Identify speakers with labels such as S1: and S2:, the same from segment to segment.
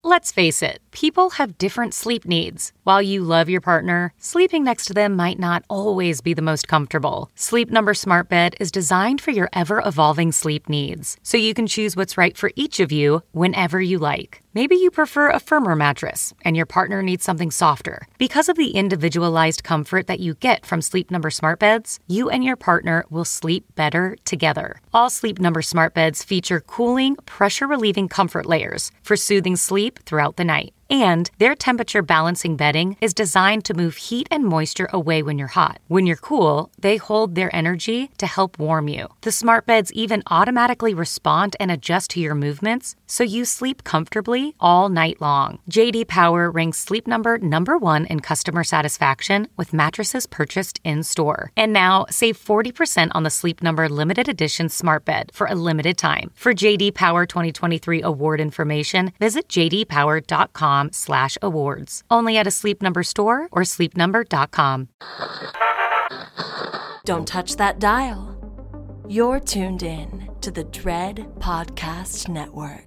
S1: Let's face it, people have different sleep needs. While you love your partner, sleeping next to them might not always be the most comfortable. Sleep Number Smart Bed is designed for your ever-evolving sleep needs, so you can choose what's right for each of you whenever you like. Maybe you prefer a firmer mattress, and your partner needs something softer. Because of the individualized comfort that you get from Sleep Number Smart Beds, you and your partner will sleep better together. All Sleep Number Smart Beds feature cooling, pressure-relieving comfort layers for soothing sleep throughout the night. And their temperature balancing bedding is designed to move heat and moisture away when you're hot. When you're cool, they hold their energy to help warm you. The smart beds even automatically respond and adjust to your movements, so you sleep comfortably all night long. J.D. Power ranks Sleep Number #1 in customer satisfaction with mattresses purchased in-store. And now, save 40% on the Sleep Number limited edition smart bed for a limited time. For J.D. Power 2023 award information, visit jdpower.com/awards. Only at a Sleep Number store or sleepnumber.com.
S2: Don't touch that dial. You're tuned in to the Dread Podcast Network.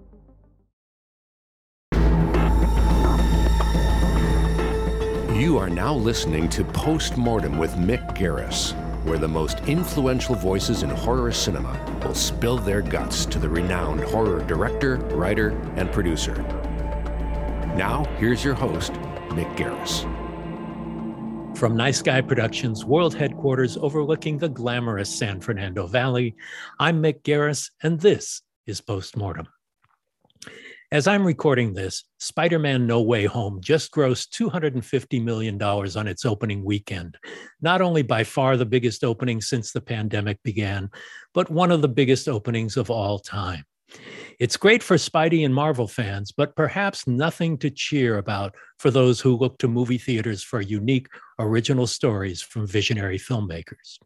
S3: You are now listening to Postmortem with Mick Garris, where the most influential voices in horror cinema will spill their guts to the renowned horror director, writer, and producer. Now, here's your host, Mick Garris.
S4: From Nice Guy Productions World Headquarters overlooking the glamorous San Fernando Valley, I'm Mick Garris, and this is Postmortem. As I'm recording this, Spider-Man No Way Home just grossed $250 million on its opening weekend. Not only by far the biggest opening since the pandemic began, but one of the biggest openings of all time. It's great for Spidey and Marvel fans, but perhaps nothing to cheer about for those who look to movie theaters for unique, original stories from visionary filmmakers.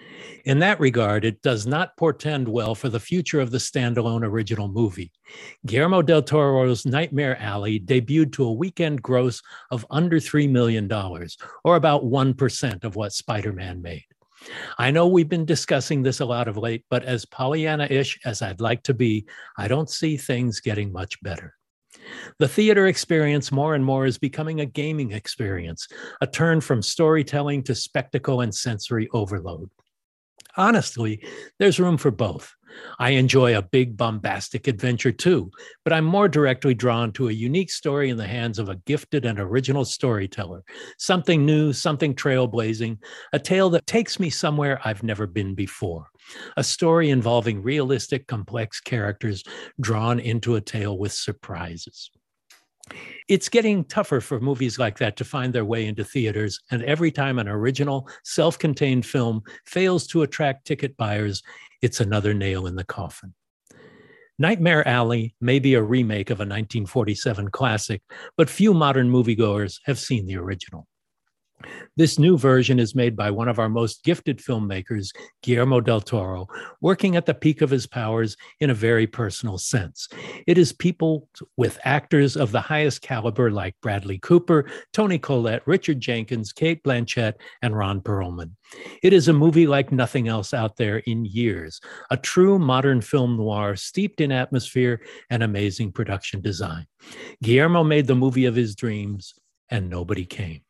S4: In that regard, it does not portend well for the future of the standalone original movie. Guillermo del Toro's Nightmare Alley debuted to a weekend gross of under $3 million, or about 1% of what Spider-Man made. I know we've been discussing this a lot of late, but as Pollyanna-ish as I'd like to be, I don't see things getting much better. The theater experience more and more is becoming a gaming experience, a turn from storytelling to spectacle and sensory overload. Honestly, there's room for both. I enjoy a big, bombastic adventure too, but I'm more directly drawn to a unique story in the hands of a gifted and original storyteller. Something new, something trailblazing, a tale that takes me somewhere I've never been before. A story involving realistic, complex characters drawn into a tale with surprises. It's getting tougher for movies like that to find their way into theaters, and every time an original, self-contained film fails to attract ticket buyers, it's another nail in the coffin. Nightmare Alley may be a remake of a 1947 classic, but few modern moviegoers have seen the original. This new version is made by one of our most gifted filmmakers, Guillermo del Toro, working at the peak of his powers in a very personal sense. It is people with actors of the highest caliber like Bradley Cooper, Toni Collette, Richard Jenkins, Cate Blanchett, and Ron Perlman. It is a movie like nothing else out there in years, a true modern film noir steeped in atmosphere and amazing production design. Guillermo made the movie of his dreams, and nobody came.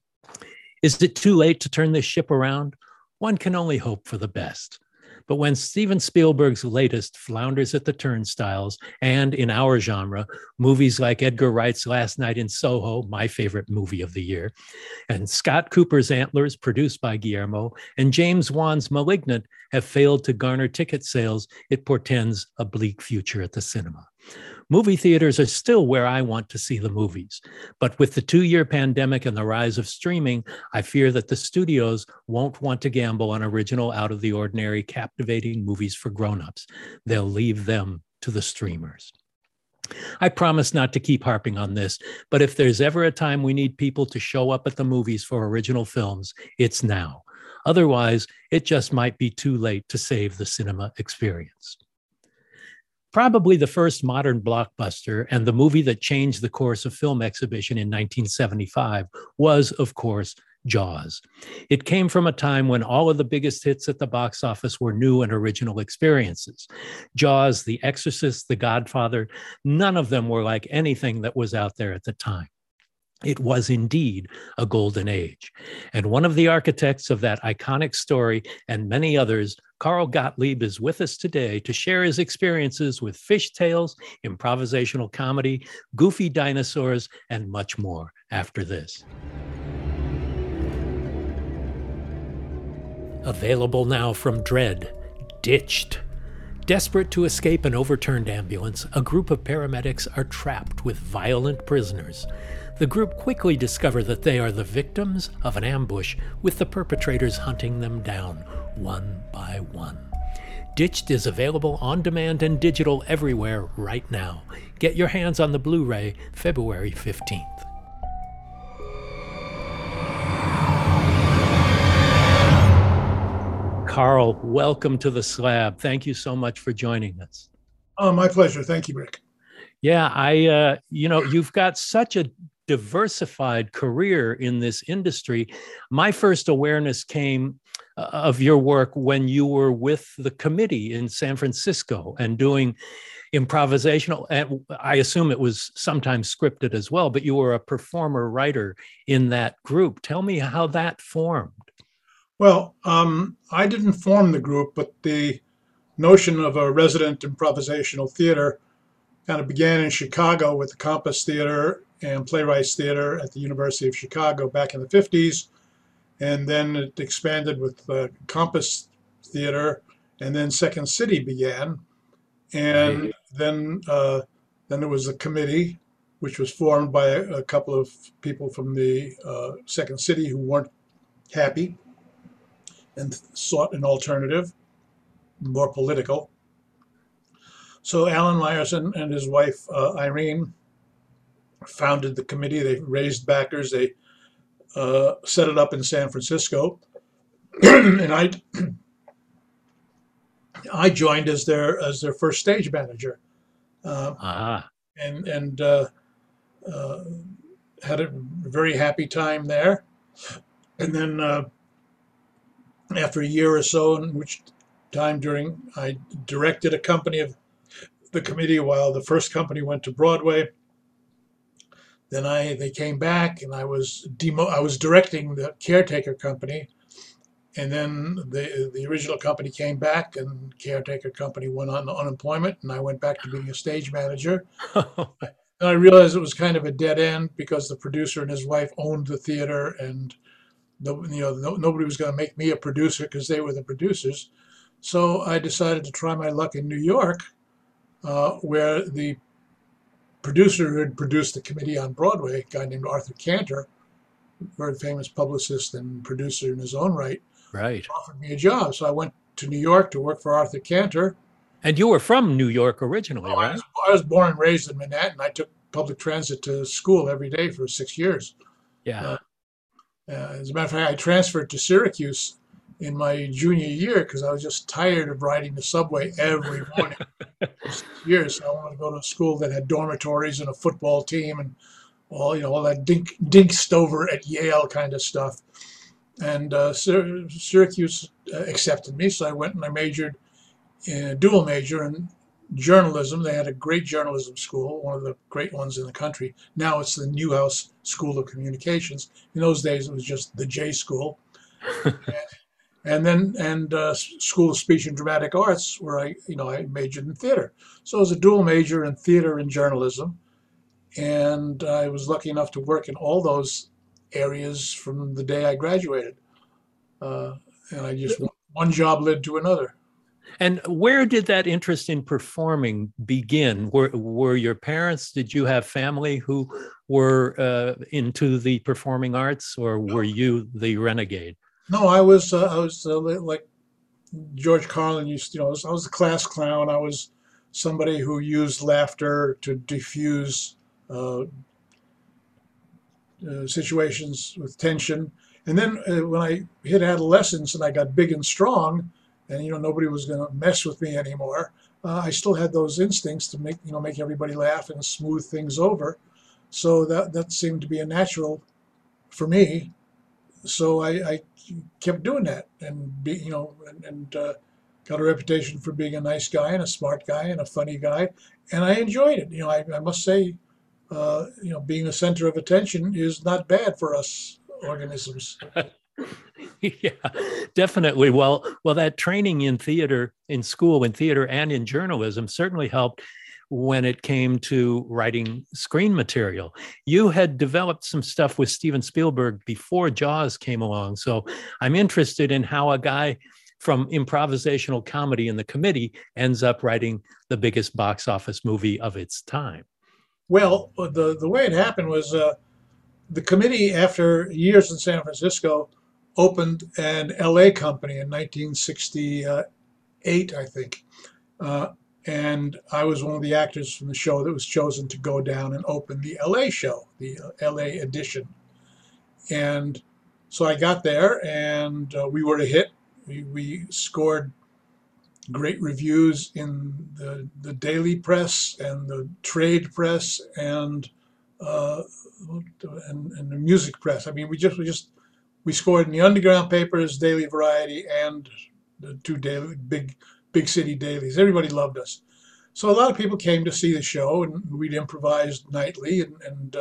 S4: Is it too late to turn this ship around? One can only hope for the best. But when Steven Spielberg's latest flounders at the turnstiles, and in our genre, movies like Edgar Wright's Last Night in Soho, my favorite movie of the year, and Scott Cooper's Antlers, produced by Guillermo, and James Wan's Malignant have failed to garner ticket sales, it portends a bleak future at the cinema. Movie theaters are still where I want to see the movies. But with the 2-year pandemic and the rise of streaming, I fear that the studios won't want to gamble on original, out-of-the-ordinary, captivating movies for grown-ups. They'll leave them to the streamers. I promise not to keep harping on this, but if there's ever a time we need people to show up at the movies for original films, it's now. Otherwise, it just might be too late to save the cinema experience. Probably the first modern blockbuster and the movie that changed the course of film exhibition in 1975 was, of course, Jaws. It came from a time when all of the biggest hits at the box office were new and original experiences. Jaws, The Exorcist, The Godfather, none of them were like anything that was out there at the time. It was indeed a golden age. And one of the architects of that iconic story and many others, Carl Gottlieb, is with us today to share his experiences with Fish Tales, improvisational comedy, goofy dinosaurs, and much more after this. Available now from Dread, Ditched. Desperate to escape an overturned ambulance, a group of paramedics are trapped with violent prisoners. The group quickly discover that they are the victims of an ambush, with the perpetrators hunting them down one by one. Ditched is available on demand and digital everywhere right now. Get your hands on the Blu-ray February 15th. Carl, welcome to the Slab. Thank you so much for joining us.
S5: Oh, my pleasure. Thank you, Rick.
S4: Yeah, you've got such a diversified career in this industry. My first awareness came of your work when you were with the committee in San Francisco and doing improvisational, and I assume it was sometimes scripted as well, but you were a performer writer in that group. Tell me how that formed.
S5: Well, I didn't form the group, but the notion of a resident improvisational theater kind of began in Chicago with the Compass Theater and Playwrights Theater at the University of Chicago back in the 50s. And then it expanded with the Compass Theater, and then Second City began. And then there was a committee, which was formed by a couple of people from the Second City who weren't happy and sought an alternative, more political. So Alan Myerson and his wife, Irene, founded the committee. They raised backers. They set it up in San Francisco. And I joined as their first stage manager. And had a very happy time there. And then after a year or so, in which time I directed a company of the committee while the first company went to Broadway. Then they came back, and I was directing the Caretaker company, and then the original company came back, and Caretaker company went on unemployment, and I went back to being a stage manager. And I realized it was kind of a dead end because the producer and his wife owned the theater, and nobody was going to make me a producer because they were the producers. So I decided to try my luck in New York, where the producer who had produced the committee on Broadway, a guy named Arthur Cantor, very famous publicist and producer in his own right, offered me a job. So I went to New York to work for Arthur Cantor.
S4: And you were from New York originally, right?
S5: I was born and raised in Manhattan. I took public transit to school every day for 6 years.
S4: Yeah.
S5: As a matter of fact, I transferred to Syracuse in my junior year because I was just tired of riding the subway every morning for 6 years. So I wanted to go to a school that had dormitories and a football team and all that dink stover at Yale kind of stuff. And Syracuse accepted me, so I went and I majored in a dual major in journalism. They had a great journalism school, one of the great ones in the country. Now it's the Newhouse School of Communications. In those days, it was just the J School. and School of Speech and Dramatic Arts, where I majored in theater. So I was a dual major in theater and journalism, and I was lucky enough to work in all those areas from the day I graduated. And I just one job led to another.
S4: And where did that interest in performing begin? Were your parents, did you have family who were into the performing arts, or were you the renegade?
S5: No, I was like George Carlin used. I was a class clown. I was somebody who used laughter to diffuse situations with tension. And then when I hit adolescence and I got big and strong, and nobody was going to mess with me anymore, I still had those instincts to make everybody laugh and smooth things over. So that seemed to be a natural for me. so I kept doing that, and got a reputation for being a nice guy and a smart guy and a funny guy, and I enjoyed it. I must say, being the center of attention is not bad for us organisms.
S4: Yeah, definitely. Well, that training in theater, in school, in theater, and in journalism certainly helped when it came to writing screen material. You had developed some stuff with Steven Spielberg before Jaws came along. So I'm interested in how a guy from improvisational comedy in The Committee ends up writing the biggest box office movie of its time.
S5: Well, the way it happened was the Committee, after years in San Francisco, opened an LA company in 1968, I think. And I was one of the actors from the show that was chosen to go down and open the LA show, the LA edition. And so I got there, and we were a hit. We scored great reviews in the daily press and the trade press and the music press. I mean, we scored in the underground papers, Daily Variety, and the two daily big city dailies. Everybody loved us. So a lot of people came to see the show, and we'd improvised nightly. And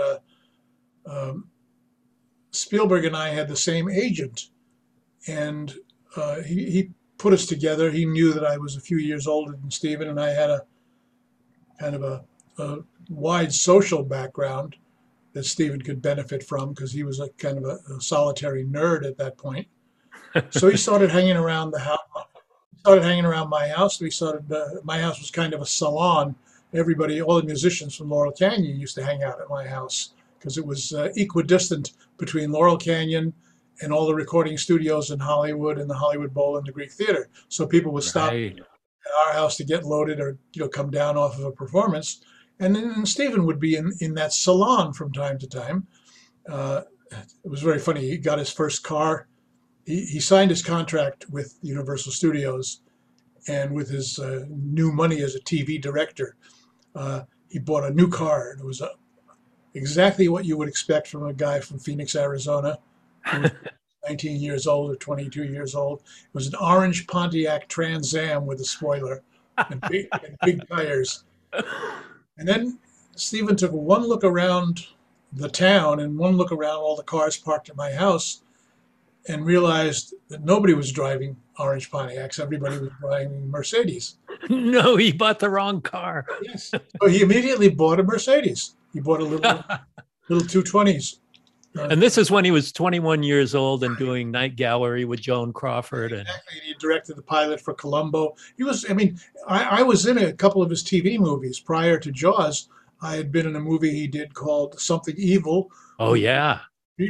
S5: Spielberg and I had the same agent, and he put us together. He knew that I was a few years older than Steven, and I had a kind of a wide social background that Steven could benefit from, because he was a kind of a solitary nerd at that point. So he started hanging around the house. Started hanging around my house. My house was kind of a salon. Everybody, all the musicians from Laurel Canyon used to hang out at my house, because it was equidistant between Laurel Canyon and all the recording studios in Hollywood and the Hollywood Bowl and the Greek Theater. So people would stop at our house to get loaded or come down off of a performance. And then Steven would be in that salon from time to time. It was very funny. He got his first car. He signed his contract with Universal Studios, and with his new money as a TV director, he bought a new car. It was exactly what you would expect from a guy from Phoenix, Arizona, who was 19 years old or 22 years old. It was an orange Pontiac Trans Am with a spoiler and big tires. And then Steven took one look around the town and one look around all the cars parked at my house, and realized that nobody was driving orange Pontiacs. Everybody was driving Mercedes.
S4: No, he bought the wrong car.
S5: Yes. So he immediately bought a Mercedes. He bought a little 220s.
S4: And this is when he was 21 years old and doing Night Gallery with Joan Crawford.
S5: Exactly. He directed the pilot for Columbo. I was in a couple of his TV movies. Prior to Jaws, I had been in a movie he did called Something Evil.
S4: Oh, yeah.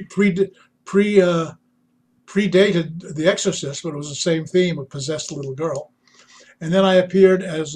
S5: Predated The Exorcist, but it was the same theme, a possessed little girl. And then I appeared as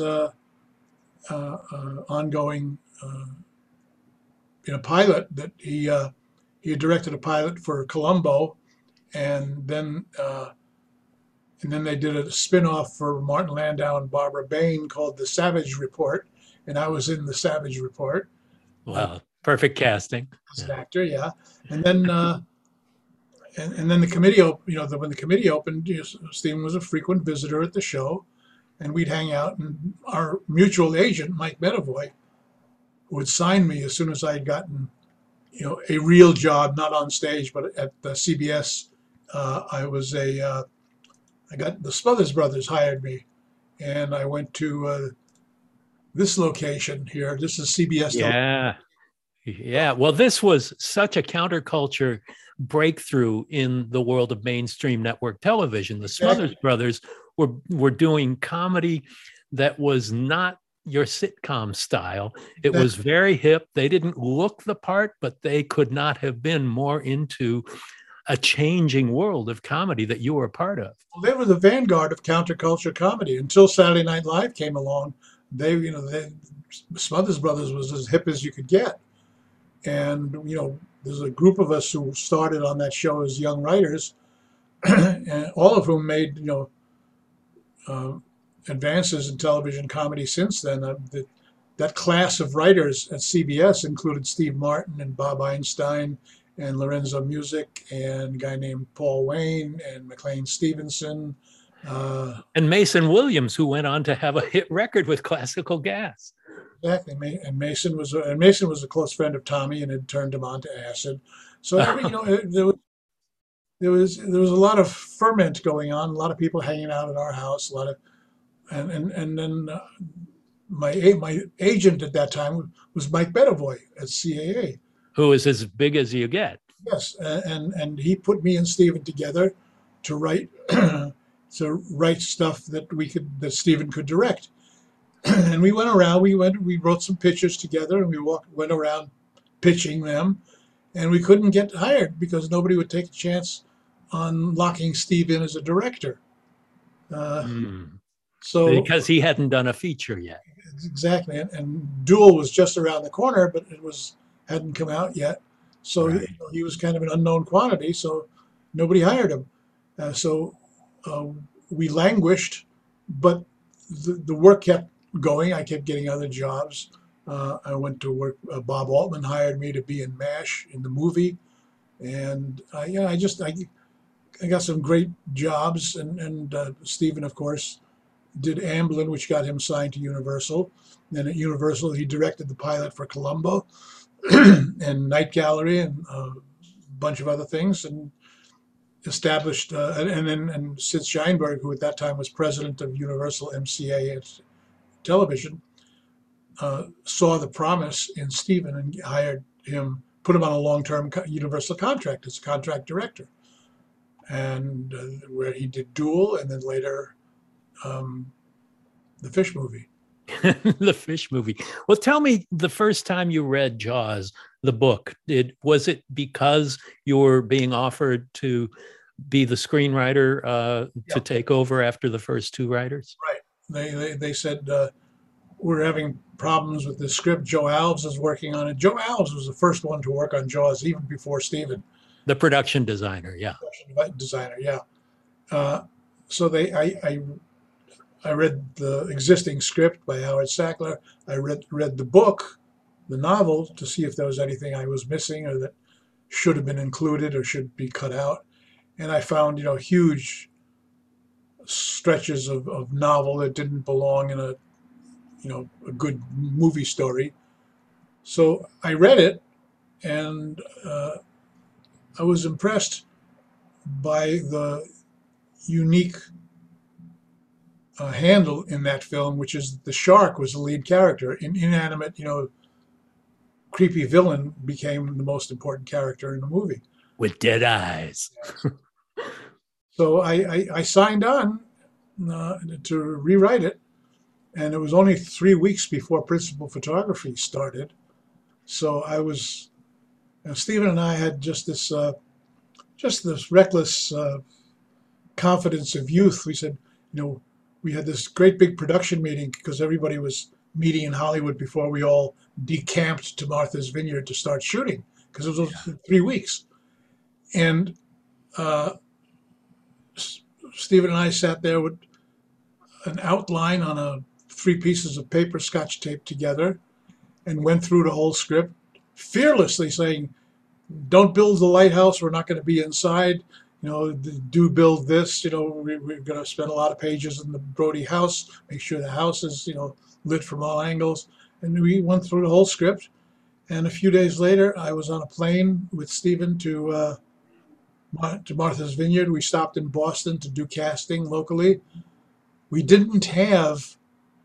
S5: ongoing in a pilot that he had directed a pilot for Columbo, and then they did a spin-off for Martin Landau and Barbara Bain called The Savage Report, and I was in The Savage Report.
S4: Wow, perfect casting.
S5: As an actor, yeah. And then and then the committee, when the committee opened, Steven was a frequent visitor at the show, and we'd hang out. And our mutual agent, Mike Medavoy, would sign me as soon as I had gotten, a real job, not on stage, but at the CBS. I got the Smothers Brothers hired me, and I went to this location here. This is CBS.
S4: Yeah. Yeah. Well, this was such a counterculture breakthrough in the world of mainstream network television. The Smothers Brothers were doing comedy that was not your sitcom style. It was very hip. They didn't look the part, but they could not have been more into a changing world of comedy that you were a part of.
S5: Well, they were the vanguard of counterculture comedy until Saturday Night Live came along. Smothers Brothers was as hip as you could get. And, there's a group of us who started on that show as young writers, and all of whom made, advances in television comedy since then. That class of writers at CBS included Steve Martin and Bob Einstein and Lorenzo Music and a guy named Paul Wayne and McLean Stevenson.
S4: And Mason Williams, who went on to have a hit record with Classical Gas.
S5: Exactly, and Mason was a close friend of Tommy and had turned him on to acid. So there was a lot of ferment going on, a lot of people hanging out at our house, a lot of, and then my agent at that time was Mike Bedovoy at CAA,
S4: who is as big as you get.
S5: Yes, and he put me and Stephen together to write stuff that Stephen could direct. And we went around. We wrote some pictures together, and we went around pitching them, and we couldn't get hired because nobody would take a chance on locking Steve in as a director. So
S4: because he hadn't done a feature yet.
S5: Exactly, and Duel was just around the corner, but hadn't come out yet. So
S4: right.
S5: he was kind of an unknown quantity, so nobody hired him. So we languished, but the work kept going. I kept getting other jobs. I went to work. Bob Altman hired me to be in MASH in the movie, and I got some great jobs. And Stephen, of course, did Amblin, which got him signed to Universal. Then at Universal, he directed the pilot for Columbo and Night Gallery and a bunch of other things, and established. And Sid Sheinberg, who at that time was president of Universal MCA at television, saw the promise in Stephen and hired him, put him on a long-term Universal contract as a contract director, and where he did Duel, and then later the Fish movie.
S4: The Fish movie. Well, tell me, the first time you read Jaws, the book, was it because you were being offered to be the screenwriter to take over after the first two writers?
S5: Right. They said, we're having problems with the script. Joe Alves is working on it. Joe Alves was the first one to work on Jaws, even before Stephen.
S4: The production designer, yeah.
S5: So I read the existing script by Howard Sackler. I read the book, the novel, to see if there was anything I was missing or that should have been included or should be cut out. And I found, huge stretches of novel that didn't belong in a good movie story. So I read it, and I was impressed by the unique handle in that film, which is the shark was the lead character. An inanimate, creepy villain became the most important character in the movie.
S4: With dead eyes.
S5: So I signed on to rewrite it, and it was only 3 weeks before principal photography started. So Stephen and I had just this reckless confidence of youth. We said, we had this great big production meeting because everybody was meeting in Hollywood before we all decamped to Martha's Vineyard to start shooting, because it was 3 weeks. And Stephen and I sat there with an outline on 3 pieces of paper Scotch taped together and went through the whole script, fearlessly saying, don't build the lighthouse, we're not going to be inside. Do build this. We're going to spend a lot of pages in the Brody house, make sure the house is, lit from all angles. And we went through the whole script. And a few days later, I was on a plane with Stephen to Martha's Vineyard. We stopped in Boston to do casting locally. We didn't have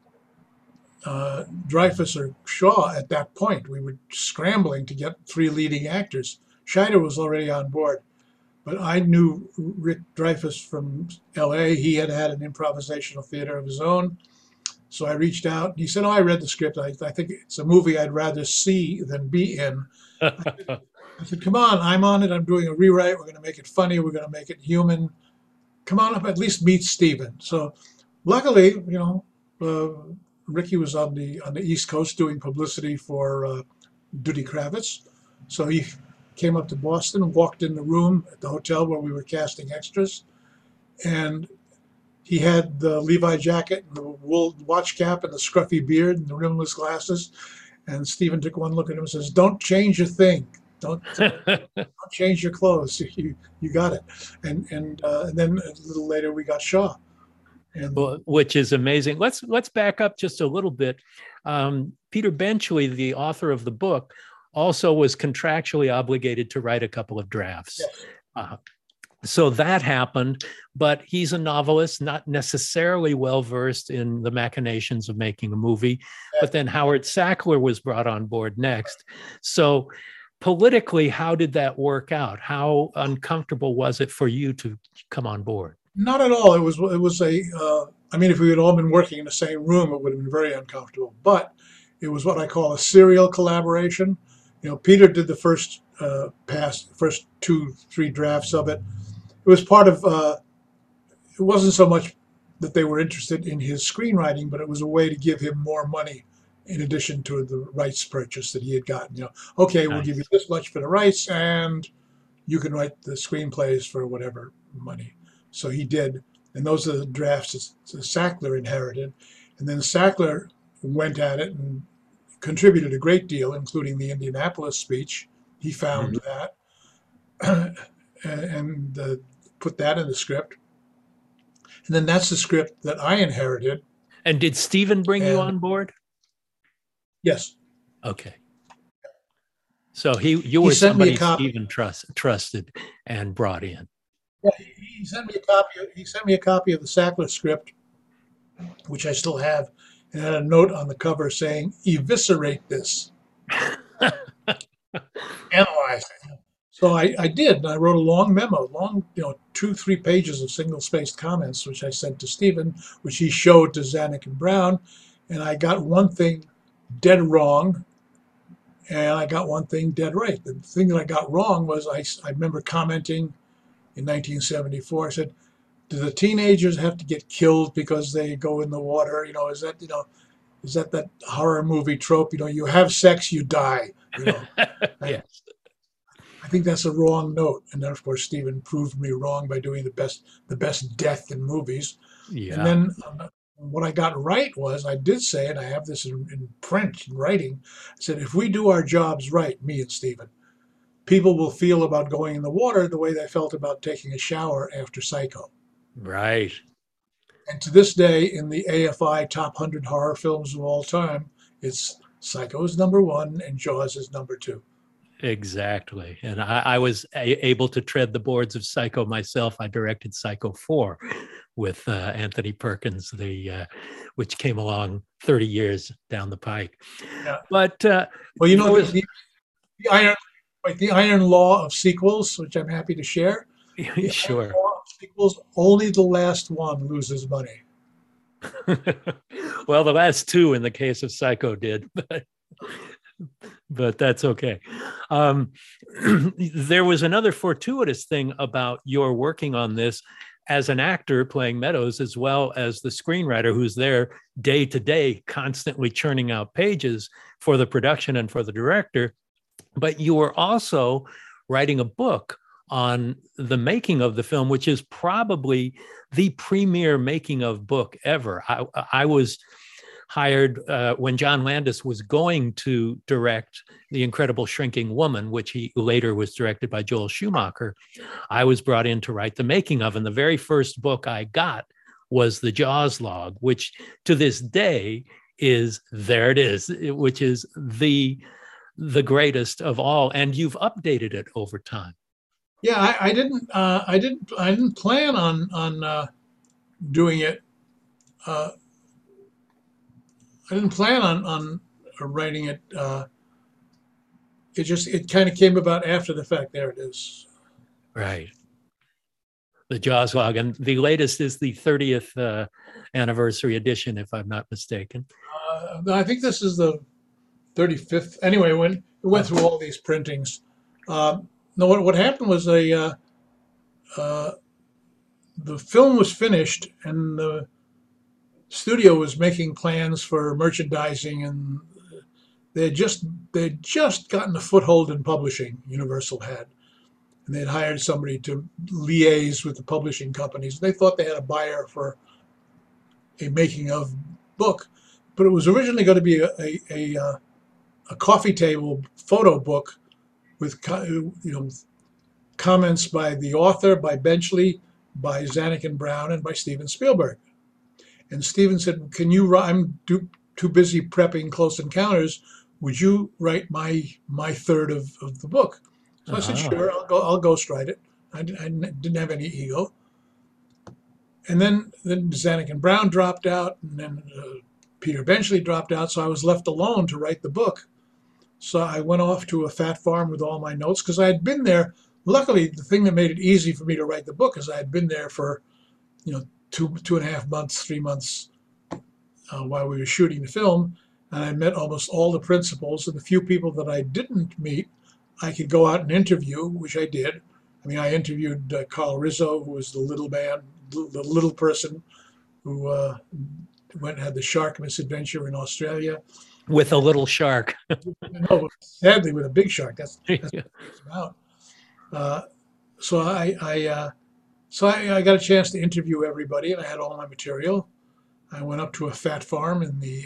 S5: Dreyfuss or Shaw at that point. We were scrambling to get 3 leading actors. Scheider was already on board. But I knew Rick Dreyfuss from L.A. He had an improvisational theater of his own. So I reached out. He said, I read the script. I think it's a movie I'd rather see than be in. I said, come on, I'm on it. I'm doing a rewrite. We're going to make it funny. We're going to make it human. Come on up, at least meet Stephen. So luckily, Ricky was on the East Coast doing publicity for Duddy Kravitz. So he came up to Boston and walked in the room at the hotel where we were casting extras. And he had the Levi jacket and the wool watch cap and the scruffy beard and the rimless glasses. And Stephen took one look at him and says, don't change a thing. Don't change your clothes. You got it. And then a little later we got Shaw. And
S4: well, which is amazing. Let's back up just a little bit. Peter Benchley, the author of the book, also was contractually obligated to write a couple of drafts. Yes. So that happened, but he's a novelist, not necessarily well-versed in the machinations of making a movie. Yeah. But then Howard Sackler was brought on board next. So politically, how did that work out? How uncomfortable was it for you to come on board?
S5: Not at all. It was I mean, if we had all been working in the same room, it would have been very uncomfortable. But it was what I call a serial collaboration. Peter did the first 2-3 drafts of it. It was part of, it wasn't so much that they were interested in his screenwriting, but it was a way to give him more money in addition to the rights purchase that he had gotten. Okay, nice. We'll give you this much for the rights, and you can write the screenplays for whatever money. So he did, and those are the drafts that Sackler inherited. And then Sackler went at it and contributed a great deal, including the Indianapolis speech. He found that and put that in the script. And then that's the script that I inherited.
S4: And did Steven bring you on board?
S5: Yes.
S4: Okay. So you were somebody Steven trusted and brought in.
S5: Yeah, he sent me a copy. He sent me a copy of the Sackler script, which I still have, and had a note on the cover saying, "Eviscerate this." Analyze it. So I did, and I wrote a long memo, 2-3 pages of single-spaced comments, which I sent to Steven, which he showed to Zanuck and Brown, and I got one thing dead wrong, and I got one thing dead right. The thing that I got wrong was I remember commenting in 1974. I said, "Do the teenagers have to get killed because they go in the water? Is that horror movie trope? You have sex, you die."
S4: Yes.
S5: I think that's a wrong note. And then, of course, Steven proved me wrong by doing the best death in movies.
S4: Yeah.
S5: And then what I got right was, I did say, and I have this in print, in writing, I said, if we do our jobs right, me and Steven, people will feel about going in the water the way they felt about taking a shower after Psycho.
S4: Right.
S5: And to this day, in the AFI top 100 horror films of all time, it's Psycho is number 1 and Jaws is number 2.
S4: Exactly. And I was able to tread the boards of Psycho myself. I directed Psycho 4 with Anthony Perkins, which came along 30 years down the pike. Yeah. But
S5: well, the iron law of sequels, which I'm happy to share.
S4: Sure.
S5: Iron law of sequels, only the last one loses money.
S4: Well, the last 2 in the case of Psycho did, but that's okay. There was another fortuitous thing about your working on this as an actor playing Meadows, as well as the screenwriter who's there day to day, constantly churning out pages for the production and for the director. But you were also writing a book on the making of the film, which is probably the premier making of book ever. I was hired when John Landis was going to direct The Incredible Shrinking Woman, which he later was directed by Joel Schumacher. I was brought in to write the making of, and the very first book I got was the Jaws log, which to this day is, there it is, which is the greatest of all. And you've updated it over time.
S5: Yeah, I didn't plan on doing it. I didn't plan on writing it. It kind of came about after the fact. There it is.
S4: Right. The Jaws log, and the latest is the 30th anniversary edition, if I'm not mistaken.
S5: I think this is the 35th. Anyway, when it went through all these printings. No, what happened was the film was finished, and the studio was making plans for merchandising, and they'd just gotten a foothold in publishing. Universal had, and they'd hired somebody to liaise with the publishing companies. They thought they had a buyer for a making of book, but it was originally going to be a coffee table photo book with comments by the author, by Benchley, by Zanuck and Brown, and by Steven Spielberg. And Steven said, "Can you? I'm too busy prepping Close Encounters. Would you write my third of the book?" So I said, "Sure, I'll ghostwrite it." I didn't have any ego. And then Zanuck and Brown dropped out, and then Peter Benchley dropped out, so I was left alone to write the book. So I went off to a fat farm with all my notes because I had been there. Luckily, the thing that made it easy for me to write the book is I had been there for, 2.5 months, 3 months while we were shooting the film, and I met almost all the principals. And the few people that I didn't meet, I could go out and interview, which I did. I mean, I interviewed Carl Rizzo, who was the little man, the little person who went and had the shark misadventure in Australia.
S4: With a little shark.
S5: No, sadly, with a big shark. That's what it's about. So I got a chance to interview everybody, and I had all my material. I went up to a fat farm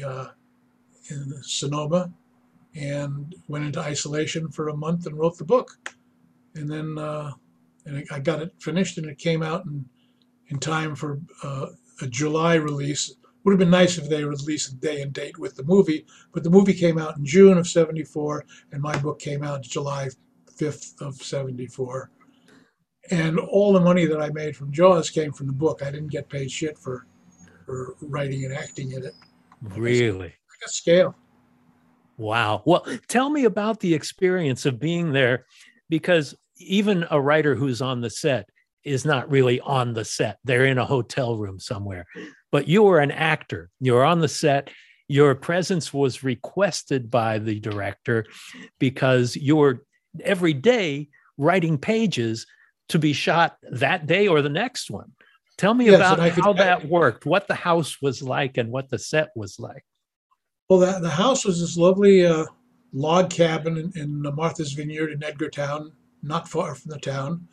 S5: in Sonoma, and went into isolation for a month and wrote the book. And then I got it finished, and it came out in time for a July release. Would have been nice if they released a day and date with the movie, but the movie came out in June of '74, and my book came out July 5th of '74. And all the money that I made from Jaws came from the book. I didn't get paid shit for writing and acting in it.
S4: Really?
S5: I got scale.
S4: Wow. Well, tell me about the experience of being there, because even a writer who's on the set is not really on the set. They're in a hotel room somewhere. But you were an actor. You were on the set. Your presence was requested by the director because you were every day writing pages to be shot that day or the next one. Tell me about how that worked, what the house was like and what the set was like.
S5: Well, the house was this lovely log cabin in Martha's Vineyard in Edgartown, not far from the town.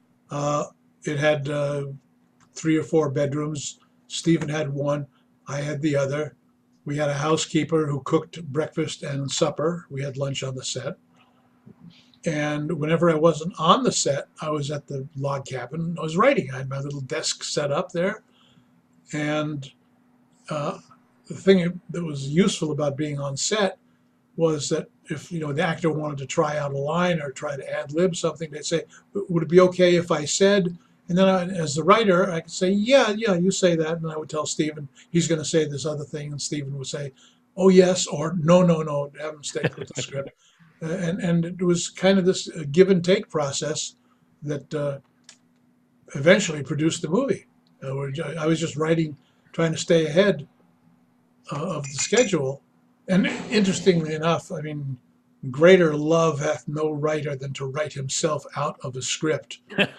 S5: It had 3 or 4 bedrooms. Stephen had one. I had the other. We had a housekeeper who cooked breakfast and supper. We had lunch on the set. And whenever I wasn't on the set, I was at the log cabin. I was writing. I had my little desk set up there. And the thing that was useful about being on set was that if the actor wanted to try out a line or try to ad lib something, they'd say, "Would it be okay if I said?" And then as the writer, I could say, yeah, you say that. And I would tell Stephen, he's going to say this other thing. And Stephen would say, "Oh, yes," or no, have him stick with the script. And it was kind of this give and take process that eventually produced the movie. I was just writing, trying to stay ahead of the schedule. And interestingly enough, I mean, greater love hath no writer than to write himself out of a script.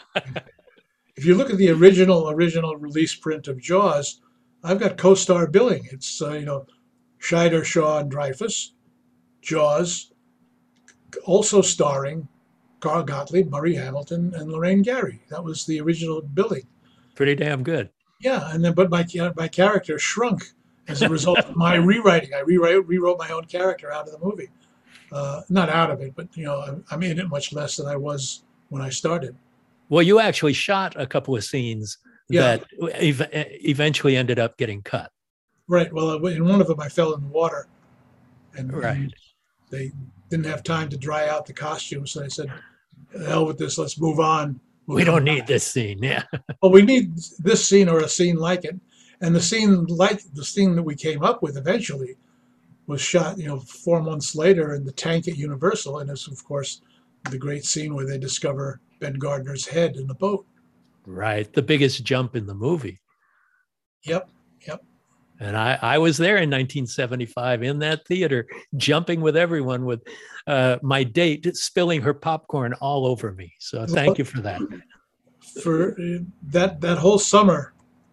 S5: If you look at the original release print of Jaws, I've got co-star billing. It's Scheider, Shaw, and Dreyfuss. Jaws, also starring Carl Gottlieb, Murray Hamilton, and Lorraine Gary. That was the original billing. Pretty
S4: damn good.
S5: Yeah, and then but my character shrunk as a result of my rewriting. I rewrote my own character out of the movie. Not out of it, but I'm in it much less than I was when I started.
S4: Well, you actually shot a couple of scenes that eventually ended up getting cut.
S5: Right. Well, in one of them, I fell in the water, and
S4: right.
S5: They didn't have time to dry out the costumes, so they said, "The hell with this. Let's move on.
S4: We don't need this scene." Yeah.
S5: Well, we need this scene or a scene like it, and the scene that we came up with eventually was shot, 4 months later in the tank at Universal, and it's of course the great scene where they discover Ben Gardner's head in the boat.
S4: Right, the biggest jump in the movie.
S5: Yep.
S4: And I was there in 1975 in that theater, jumping with everyone, with my date spilling her popcorn all over me. So thank you for that.
S5: For that whole summer,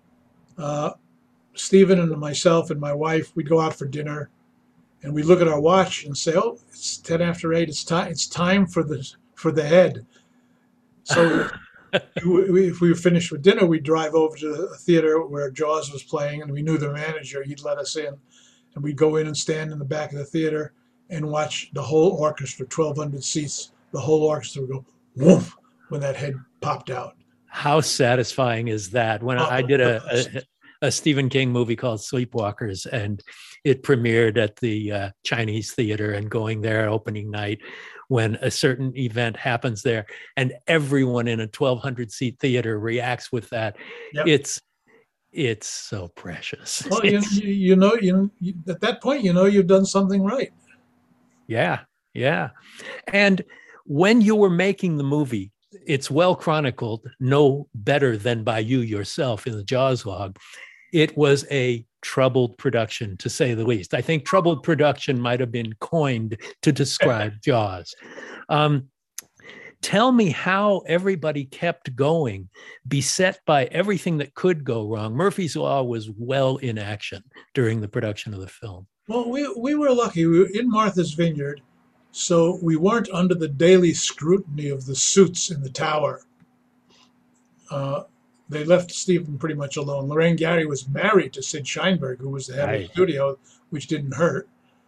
S5: Stephen and myself and my wife, we'd go out for dinner, and we look at our watch and say, "Oh, it's 10 after 8. It's time for the head." So if we were finished with dinner, we'd drive over to the theater where Jaws was playing, and we knew the manager. He'd let us in, and we'd go in and stand in the back of the theater and watch the whole orchestra, 1,200 seats, the whole orchestra would go woof when that head popped out.
S4: How satisfying is that? When I did a Stephen King movie called Sleepwalkers, and it premiered at the Chinese theater, and going there opening night when a certain event happens there, and everyone in a 1,200 seat theater reacts with that.
S5: Yep.
S4: It's so precious.
S5: Well, you know, at that point, you know, you've done something right.
S4: Yeah. And when you were making the movie, it's well chronicled, no better than by you yourself in the Jaws log. It was a troubled production, to say the least. I think troubled production might have been coined to describe Jaws. Tell me how everybody kept going, beset by everything that could go wrong. Murphy's Law was well in action during the production of the film.
S5: Well, we were lucky. We were in Martha's Vineyard, so we weren't under the daily scrutiny of the suits in the tower. They left Stephen pretty much alone. Lorraine Gary was married to Sid Sheinberg, who was the head of the studio, which didn't hurt.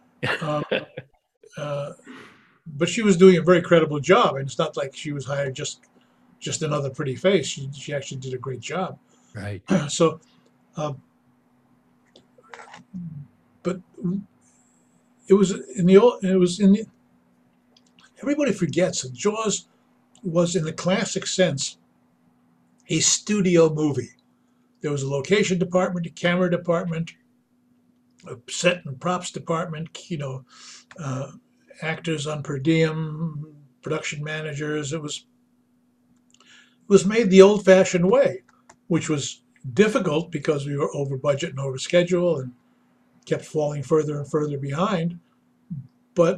S5: But she was doing a very credible job, and it's not like she was hired just another pretty face. She actually did a great job.
S4: Right.
S5: So, but it was in the. Everybody forgets that Jaws was, in the classic sense, a studio movie. There was a location department, a camera department, a set and props department, you know, actors on per diem, production managers. It was made the old-fashioned way, which was difficult because we were over budget and over schedule and kept falling further and further behind. But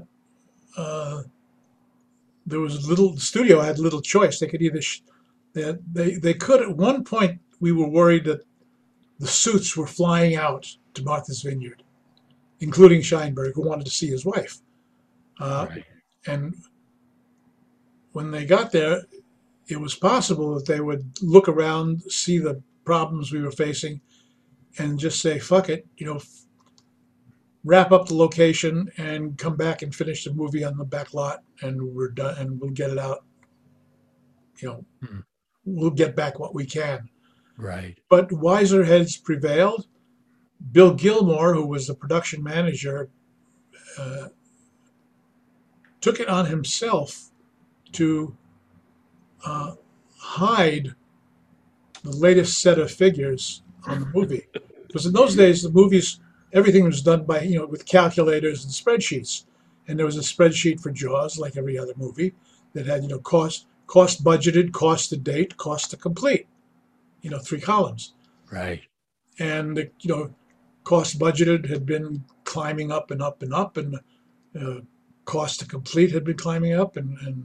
S5: there was the studio had little choice. They could either they could, at one point, we were worried that the suits were flying out to Martha's Vineyard, including Sheinberg, who wanted to see his wife.
S4: Right.
S5: And when they got there, it was possible that they would look around, see the problems we were facing, and just say, fuck it, you know, wrap up the location and come back and finish the movie on the back lot, and we're done, and we'll get it out. You know, we'll get back what we can.
S4: Right.
S5: But wiser heads prevailed. Bill Gilmore, who was the production manager, took it on himself to hide the latest set of figures on the movie. Because in those days, the movies, everything was done by, you know, with calculators and spreadsheets. And there was a spreadsheet for Jaws, like every other movie, that had, you know, cost budgeted, cost to date, cost to complete. You know, 3 columns.
S4: Right.
S5: And the, you know, cost budgeted had been climbing up and up and up, and cost to complete had been climbing up, and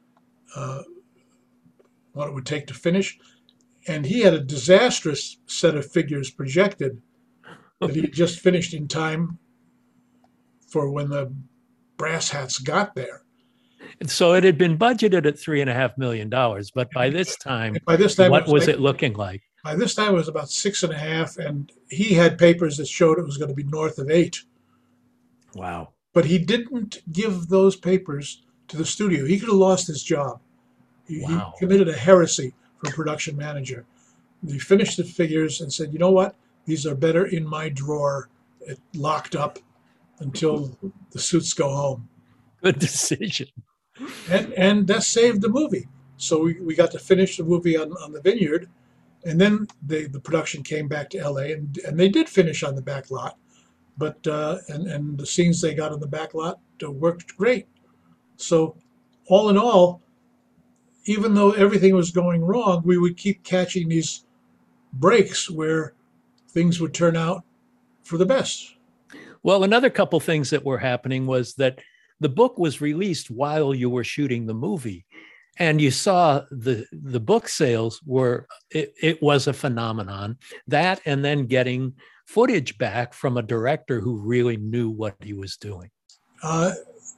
S5: what it would take to finish. And he had a disastrous set of figures projected that he had just finished in time for when the brass hats got there.
S4: So it had been budgeted at $3.5 million, but by this time, what was it looking like?
S5: By this time, it was about 6.5, and he had papers that showed it was going to be north of 8.
S4: Wow.
S5: But he didn't give those papers to the studio. He could have lost his job. He committed a heresy for a production manager. He finished the figures and said, you know what? These are better in my drawer, locked up until the suits go home.
S4: Good decision.
S5: And that saved the movie. So we got to finish the movie on the Vineyard. And then the production came back to LA, and they did finish on the back lot. But and the scenes they got on the back lot worked great. So all in all, even though everything was going wrong, we would keep catching these breaks where things would turn out for the best.
S4: Well, another couple things that were happening was that the book was released while you were shooting the movie. And you saw the book sales it was a phenomenon. That, and then getting footage back from a director who really knew what he was doing.
S5: I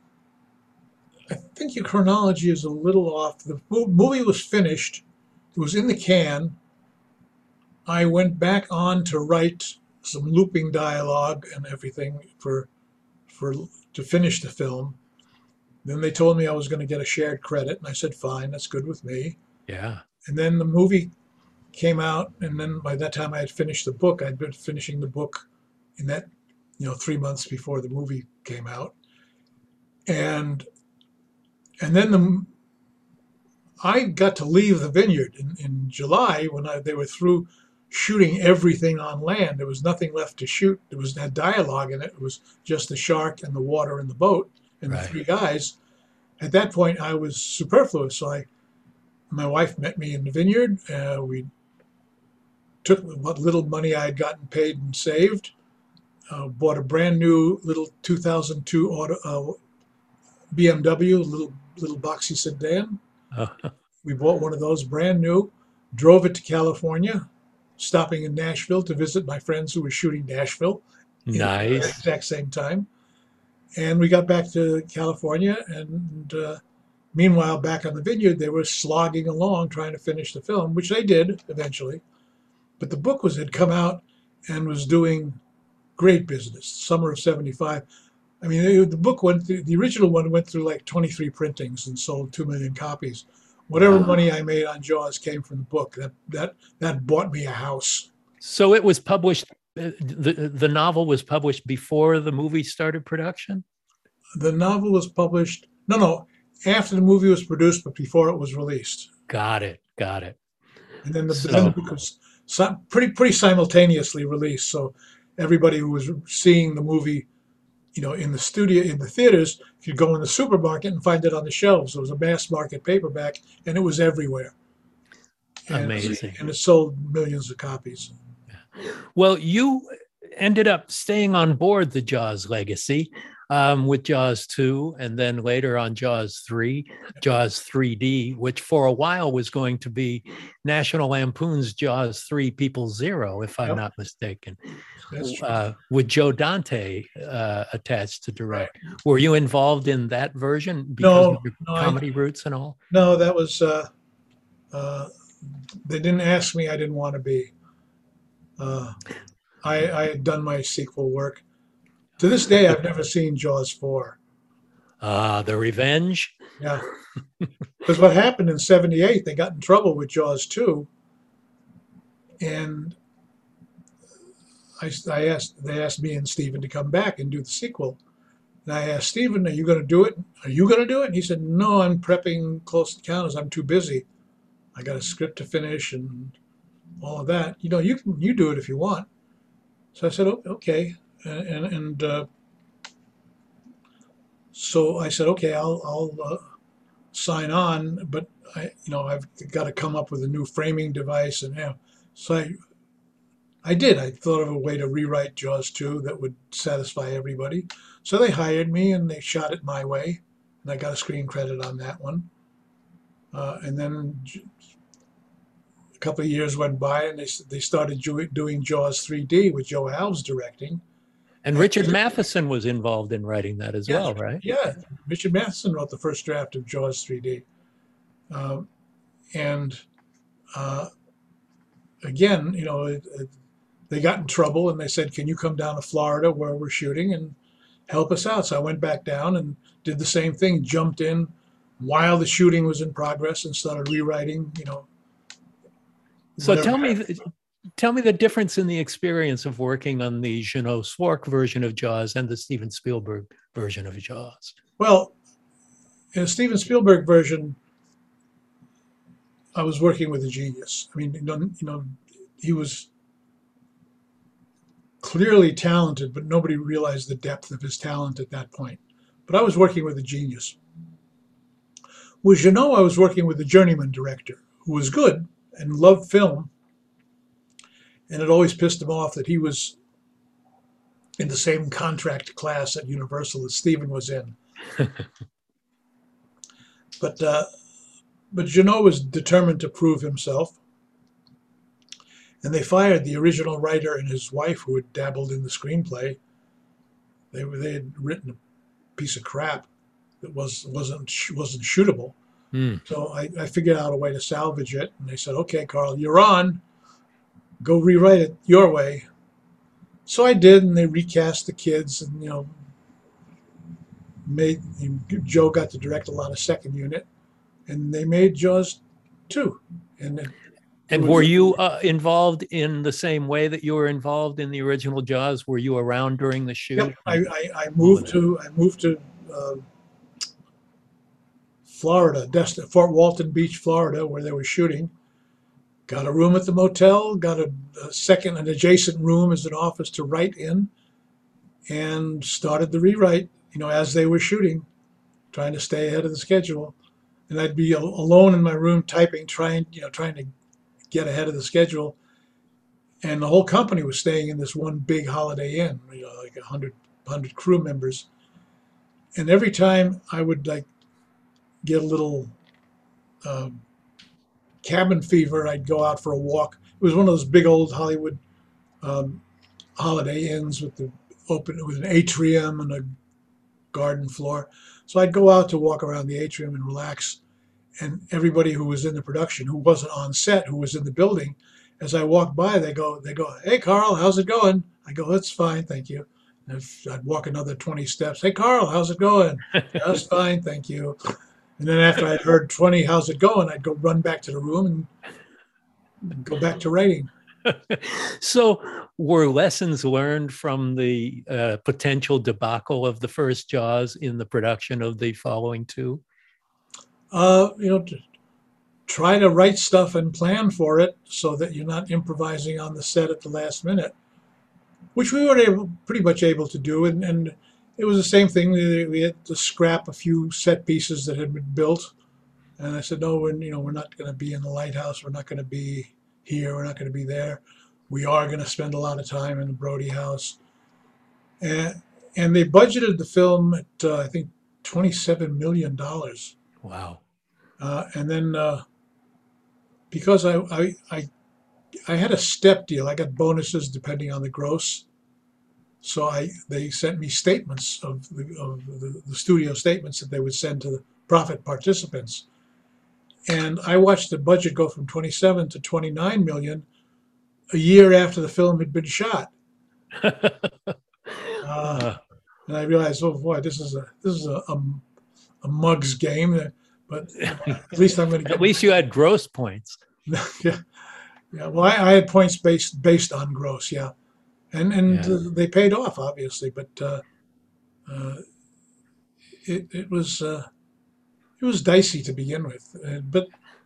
S5: think your chronology is a little off. The movie was finished. It was in the can. I went back on to write some looping dialogue and everything to finish the film. Then they told me I was going to get a shared credit, and I said, fine, that's good with me.
S4: Yeah.
S5: And then the movie came out, and then by that time I had finished the book. I'd been finishing the book in that, 3 months before the movie came out. And then I got to leave the vineyard in July when they were through shooting everything on land. There was nothing left to shoot. There was that dialogue in it. It was just the shark and the water and the boat and
S4: Right.
S5: the three guys. At that point, I was superfluous. So my wife met me in the vineyard. We took what little money I had gotten paid and saved, bought a brand new little 2002 BMW, little boxy sedan. We bought one of those brand new, drove it to California, stopping in Nashville to visit my friends who were shooting Nashville at the
S4: Nice.
S5: exact same time. And we got back to California, and meanwhile, back on the vineyard, they were slogging along trying to finish the film, which they did eventually. But the book had come out and was doing great business. Summer of '75. I mean, the book the original one went through like 23 printings and sold 2 million copies. Whatever
S4: Wow.
S5: money I made on Jaws came from the book. That bought me a house.
S4: So it was published, the novel was published before the movie started production?
S5: The novel was published, no, after the movie was produced, but before it was released.
S4: Got it.
S5: And then the
S4: So-
S5: book was pretty simultaneously released. So everybody who was seeing the movie, in the studio, in the theaters, could go in the supermarket and find it on the shelves. It was a mass market paperback, and it was everywhere.
S4: Amazing.
S5: And it sold millions of copies.
S4: Well, you ended up staying on board the Jaws legacy with Jaws 2, and then later on Jaws 3, Jaws 3D, which for a while was going to be National Lampoon's Jaws 3 People Zero, if I'm
S5: Yep.
S4: not mistaken,
S5: That's true.
S4: with Joe Dante attached to direct. Were you involved in that version because of your
S5: No,
S4: comedy roots and all?
S5: No, that was, they didn't ask me. I didn't want to be. I had done my sequel work. To this day, I've never seen Jaws 4.
S4: The Revenge.
S5: Yeah. Because what happened in '78, they got in trouble with Jaws 2. And they asked me and Stephen to come back and do the sequel. And I asked Stephen, are you going to do it? Are you going to do it? And he said, no, I'm prepping Close Encounters. I'm too busy. I got a script to finish and all of that. You do it if you want. So I said, okay. So I said, okay, I'll sign on, but I've got to come up with a new framing device, and so I did. I thought of a way to rewrite Jaws 2 that would satisfy everybody. So they hired me, and they shot it my way, and I got a screen credit on that one. And then a couple of years went by, and they started doing Jaws 3D with Joe Alves directing.
S4: And Richard Matheson was involved in writing that as well, right?
S5: Yeah, Richard Matheson wrote the first draft of Jaws 3D. Again, they got in trouble, and they said, can you come down to Florida where we're shooting and help us out? So I went back down and did the same thing, jumped in while the shooting was in progress and started rewriting,
S4: So
S5: whatever.
S4: tell me the difference in the experience of working on the Jeannot Swark version of Jaws and the Steven Spielberg version of Jaws.
S5: Well, in the Steven Spielberg version, I was working with a genius. I mean, he was clearly talented, but nobody realized the depth of his talent at that point. But I was working with a genius. With Jeannot, I was working with a journeyman director who was good and loved film. And it always pissed him off that he was in the same contract class at Universal as Steven was in. But Jeannot was determined to prove himself. And they fired the original writer and his wife, who had dabbled in the screenplay. They had written a piece of crap that wasn't shootable. So I figured out a way to salvage it, and they said, okay, Carl, you're on. Go rewrite it your way. So I did, and they recast the kids, and Joe got to direct a lot of second unit, and they made Jaws 2.
S4: And were you involved in the same way that you were involved in the original Jaws? Were you around during the shoot?
S5: Yep, I moved to Florida, Fort Walton Beach, Florida, where they were shooting. Got a room at the motel. Got an adjacent room as an office to write in, and started the rewrite. As they were shooting, trying to stay ahead of the schedule. And I'd be alone in my room typing, trying to get ahead of the schedule. And the whole company was staying in this one big Holiday Inn, like 100 crew members. And every time I would get a little cabin fever, I'd go out for a walk. It was one of those big old Hollywood Holiday Inns with an atrium and a garden floor. So I'd go out to walk around the atrium and relax. And everybody who was in the production, who wasn't on set, who was in the building, as I walked by, they go, "Hey, Carl, how's it going?" I go, "It's fine, thank you." And if I'd walk another 20 steps, "Hey, Carl, how's it going?" "That's fine, thank you." And then after I'd heard 20, "How's it going?" I'd go run back to the room and go back to writing.
S4: So were lessons learned from the potential debacle of the first Jaws in the production of the following two?
S5: To try to write stuff and plan for it so that you're not improvising on the set at the last minute, which we were pretty much able to do. And it was the same thing. We had to scrap a few set pieces that had been built. And I said, "No, we're not going to be in the lighthouse. We're not going to be here. We're not going to be there. We are going to spend a lot of time in the Brody house." And they budgeted the film at, I think, $27 million.
S4: Wow.
S5: And then because I had a step deal, I got bonuses depending on the gross. So they sent me statements of the studio statements that they would send to the profit participants. And I watched the budget go from 27 to 29 million a year after the film had been shot. And I realized, oh boy, this is a mug's game. But at least I'm going to get.
S4: At least you had gross points.
S5: Yeah. Well, I had points based on gross. Yeah, and they paid off obviously, but it was dicey to begin with. But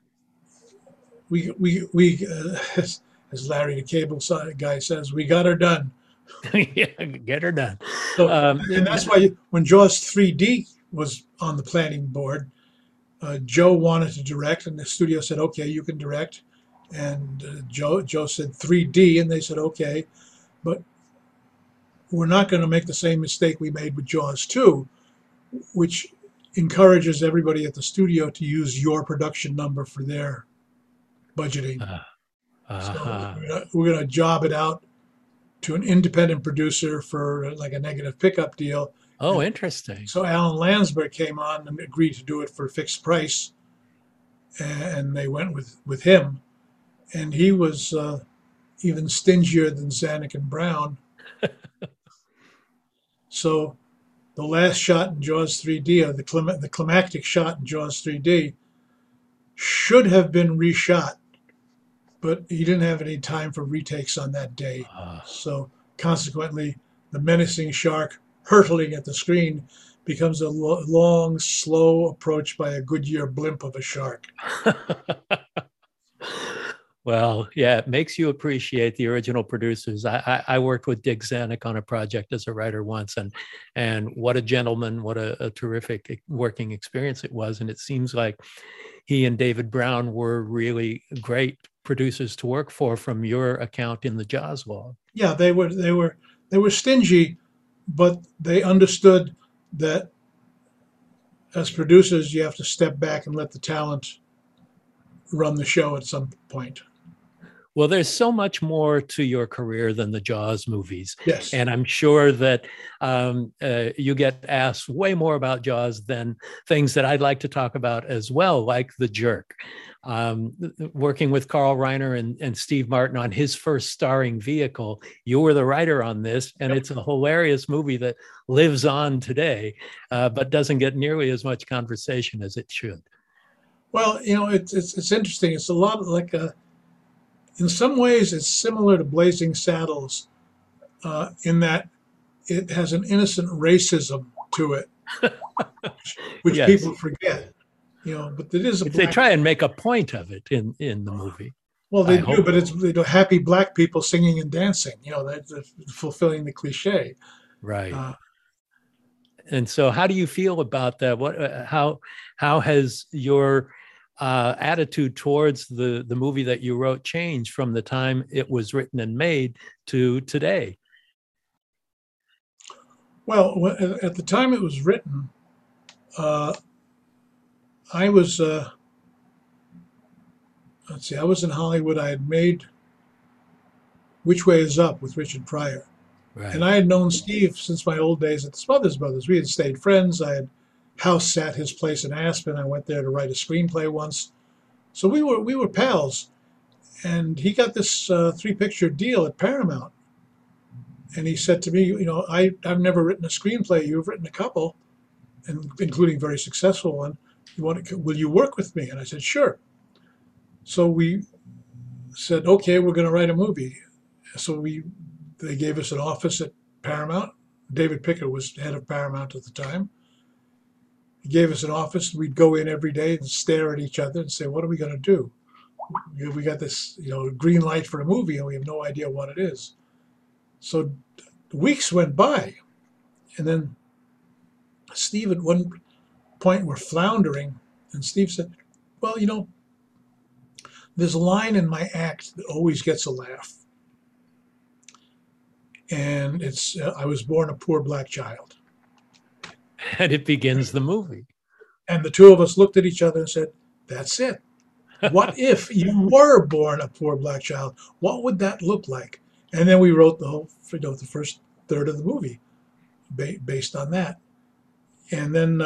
S5: we as Larry the Cable Guy says, we got her done.
S4: Yeah, get her done.
S5: So, and that's why when Jaws 3D was on the planning board, Joe wanted to direct, and the studio said, "Okay, you can direct." And Joe said 3D, and they said, "Okay, but we're not going to make the same mistake we made with Jaws 2, which encourages everybody at the studio to use your production number for their budgeting." So we're going to job it out to an independent producer for like a negative pickup deal.
S4: Oh, interesting.
S5: So Alan Landsberg came on and agreed to do it for a fixed price, and they went with him. And he was even stingier than Zanuck and Brown. So the last shot in Jaws 3D, or the climactic shot in Jaws 3D, should have been reshot, but he didn't have any time for retakes on that day. So consequently, the menacing shark hurtling at the screen becomes a long, slow approach by a Goodyear blimp of a shark.
S4: Well, yeah, it makes you appreciate the original producers. I worked with Dick Zanuck on a project as a writer once, and what a gentleman, what a terrific working experience it was. And it seems like he and David Brown were really great producers to work for, from your account in the Jaws log.
S5: Yeah, they were stingy, but they understood that as producers, you have to step back and let the talent run the show at some point.
S4: Well, there's so much more to your career than the Jaws movies.
S5: Yes.
S4: And I'm sure that you get asked way more about Jaws than things that I'd like to talk about as well, like The Jerk. Working with Carl Reiner and Steve Martin on his first starring vehicle, you were the writer on this, and
S5: Yep.
S4: It's a hilarious movie that lives on today, but doesn't get nearly as much conversation as it should.
S5: Well, it's interesting. It's a lot like in some ways, it's similar to Blazing Saddles, in that it has an innocent racism to it, which
S4: Yes.
S5: people forget. But it is a
S4: They
S5: black.
S4: try and make a point of it in the movie.
S5: Well, they
S4: I
S5: do,
S4: hope.
S5: but it's happy black people singing and dancing. They're fulfilling the cliche.
S4: Right.
S5: Uh,
S4: And so how do you feel about that? How has your attitude towards the movie that you wrote changed from the time it was written and made to today?
S5: Well, at the time it was written, I was I was in Hollywood. I had made Which Way Is Up with Richard Pryor,
S4: Right.
S5: and I had known Steve since my old days at the Smothers Brothers. We had stayed friends. I had house sat his place in Aspen. I went there to write a screenplay once, so we were pals. And he got this 3-picture deal at Paramount, and he said to me, I've never written a screenplay. You've written a couple, and including a very successful one. Will you work with me? And I said, sure. So we said, okay, we're going to write a movie. So they gave us an office at Paramount. David Picker was head of Paramount at the time. He gave us an office. We'd go in every day and stare at each other and say, what are we going to do? We got this, green light for a movie, and we have no idea what it is. So weeks went by, and then Steve at one point were floundering, and Steve said, well, there's a line in my act that always gets a laugh. And it's, I was born a poor black child.
S4: And it begins the movie.
S5: And the two of us looked at each other and said, that's it. What if you were born a poor black child? What would that look like? And then we wrote the first third of the movie based on that. And then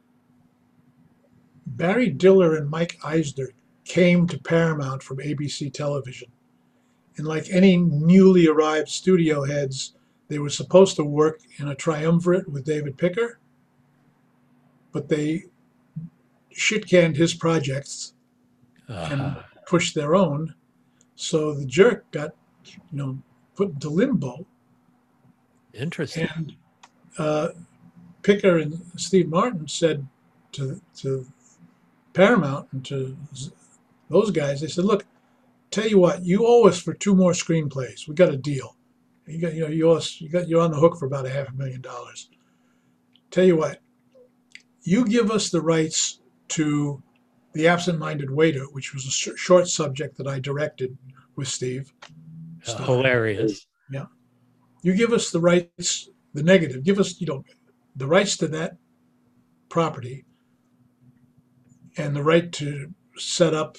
S5: Barry Diller and Mike Eisner came to Paramount from ABC Television. And like any newly arrived studio heads, they were supposed to work in a triumvirate with David Picker, but they shit-canned his projects and pushed their own. So The Jerk got, put into limbo.
S4: Interesting.
S5: And Picker and Steve Martin said to Paramount and to those guys, they said, look, tell you what, you owe us for 2 more screenplays. We got a deal. You owe us, you're on the hook for about $500,000. Tell you what, you give us the rights to The Absent-Minded Waiter, which was a short subject that I directed with Steve.
S4: Hilarious.
S5: Yeah. You give us the rights, the negative, give us, the rights to that property and the right to set up,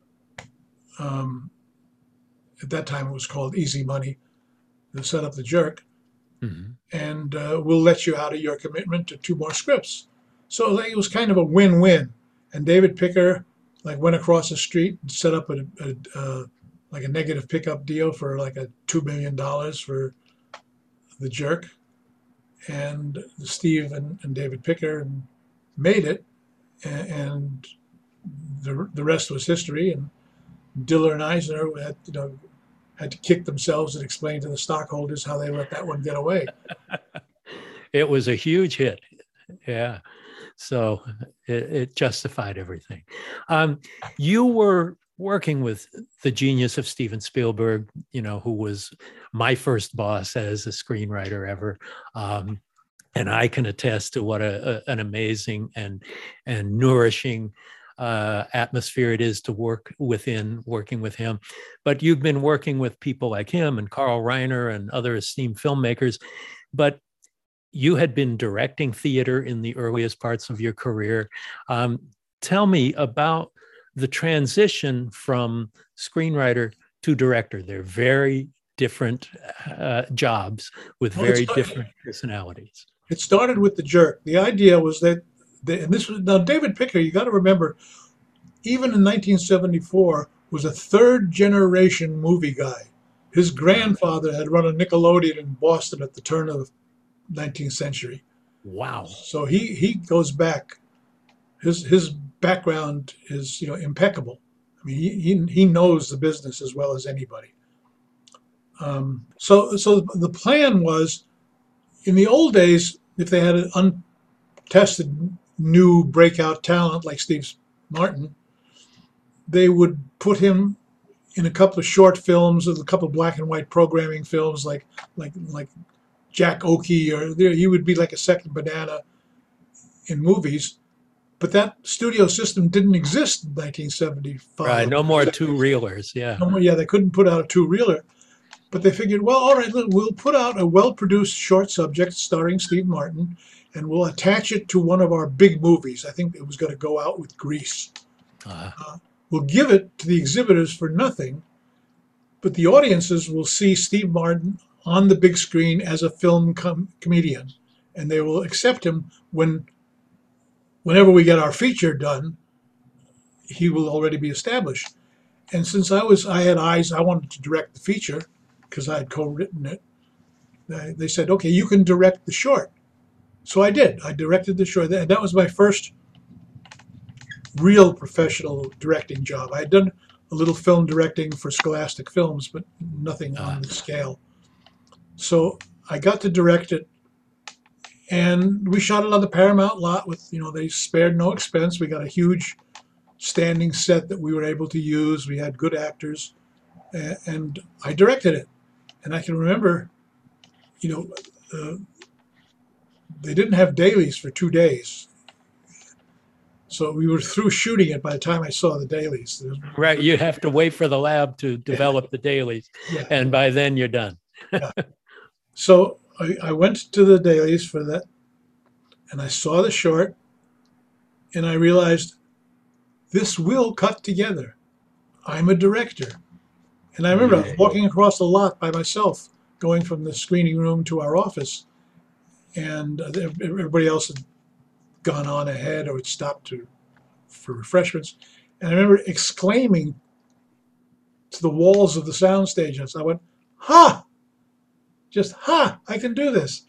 S5: at that time it was called Easy Money, to set up The Jerk,
S4: Mm-hmm.
S5: and we'll let you out of your commitment to 2 more scripts. So it was kind of a win-win. And David Picker went across the street and set up a negative pickup deal for like a $2 million for The Jerk. And Steve and David Picker made it, and the rest was history. And Diller and Eisner had to kick themselves and explain to the stockholders how they let that one get away.
S4: It was a huge hit. Yeah. So it justified everything. You were working with the genius of Steven Spielberg, who was my first boss as a screenwriter ever. And I can attest to what an amazing and nourishing atmosphere it is to working with him. But you've been working with people like him and Carl Reiner and other esteemed filmmakers, but you had been directing theater in the earliest parts of your career. Tell me about the transition from screenwriter to director. They're very different jobs with very different personalities.
S5: It started with The Jerk. The idea was that, and this was, now David Picker, you got to remember, even in 1974, was a third generation movie guy. His grandfather had run a Nickelodeon in Boston at the turn of the 19th century.
S4: Wow.
S5: So he goes back. His background is impeccable. I mean, he knows the business as well as anybody. So the plan was, in the old days, if they had an untested new breakout talent like Steve Martin, they would put him in a couple of short films, a couple of black and white programming films like Jack Oakey, or he would be like a second banana in movies. But that studio system didn't exist in 1975.
S4: Right, no more two-reelers, yeah.
S5: No more, yeah, they couldn't put out a two-reeler. But they figured, well, all right, look, we'll put out a well-produced short subject starring Steve Martin, and we'll attach it to one of our big movies. I think it was going to go out with Grease. We'll give it to the exhibitors for nothing, but the audiences will see Steve Martin on the big screen as a film comedian, and they will accept him whenever we get our feature done. He will already be established. And since I had eyes, I wanted to direct the feature because I had co-written it. They said, okay, you can direct the short. So I did. I directed the short. And that was my first real professional directing job. I had done a little film directing for Scholastic Films, but nothing on the scale. So I got to direct it, and we shot it on the Paramount lot with, they spared no expense. We got a huge standing set that we were able to use. We had good actors, and I directed it. And I can remember, they didn't have dailies for 2 days. So we were through shooting it by the time I saw the dailies.
S4: Right, you have to wait for the lab to develop the dailies, and by then you're done.
S5: Yeah. So I went to the dailies for that, and I saw the short, and I realized this will cut together. I'm a director. And I remember I was walking across the lot by myself, going from the screening room to our office, and everybody else had gone on ahead or had stopped for refreshments. And I remember exclaiming to the walls of the soundstage, and so I went, ha! Just, I can do this.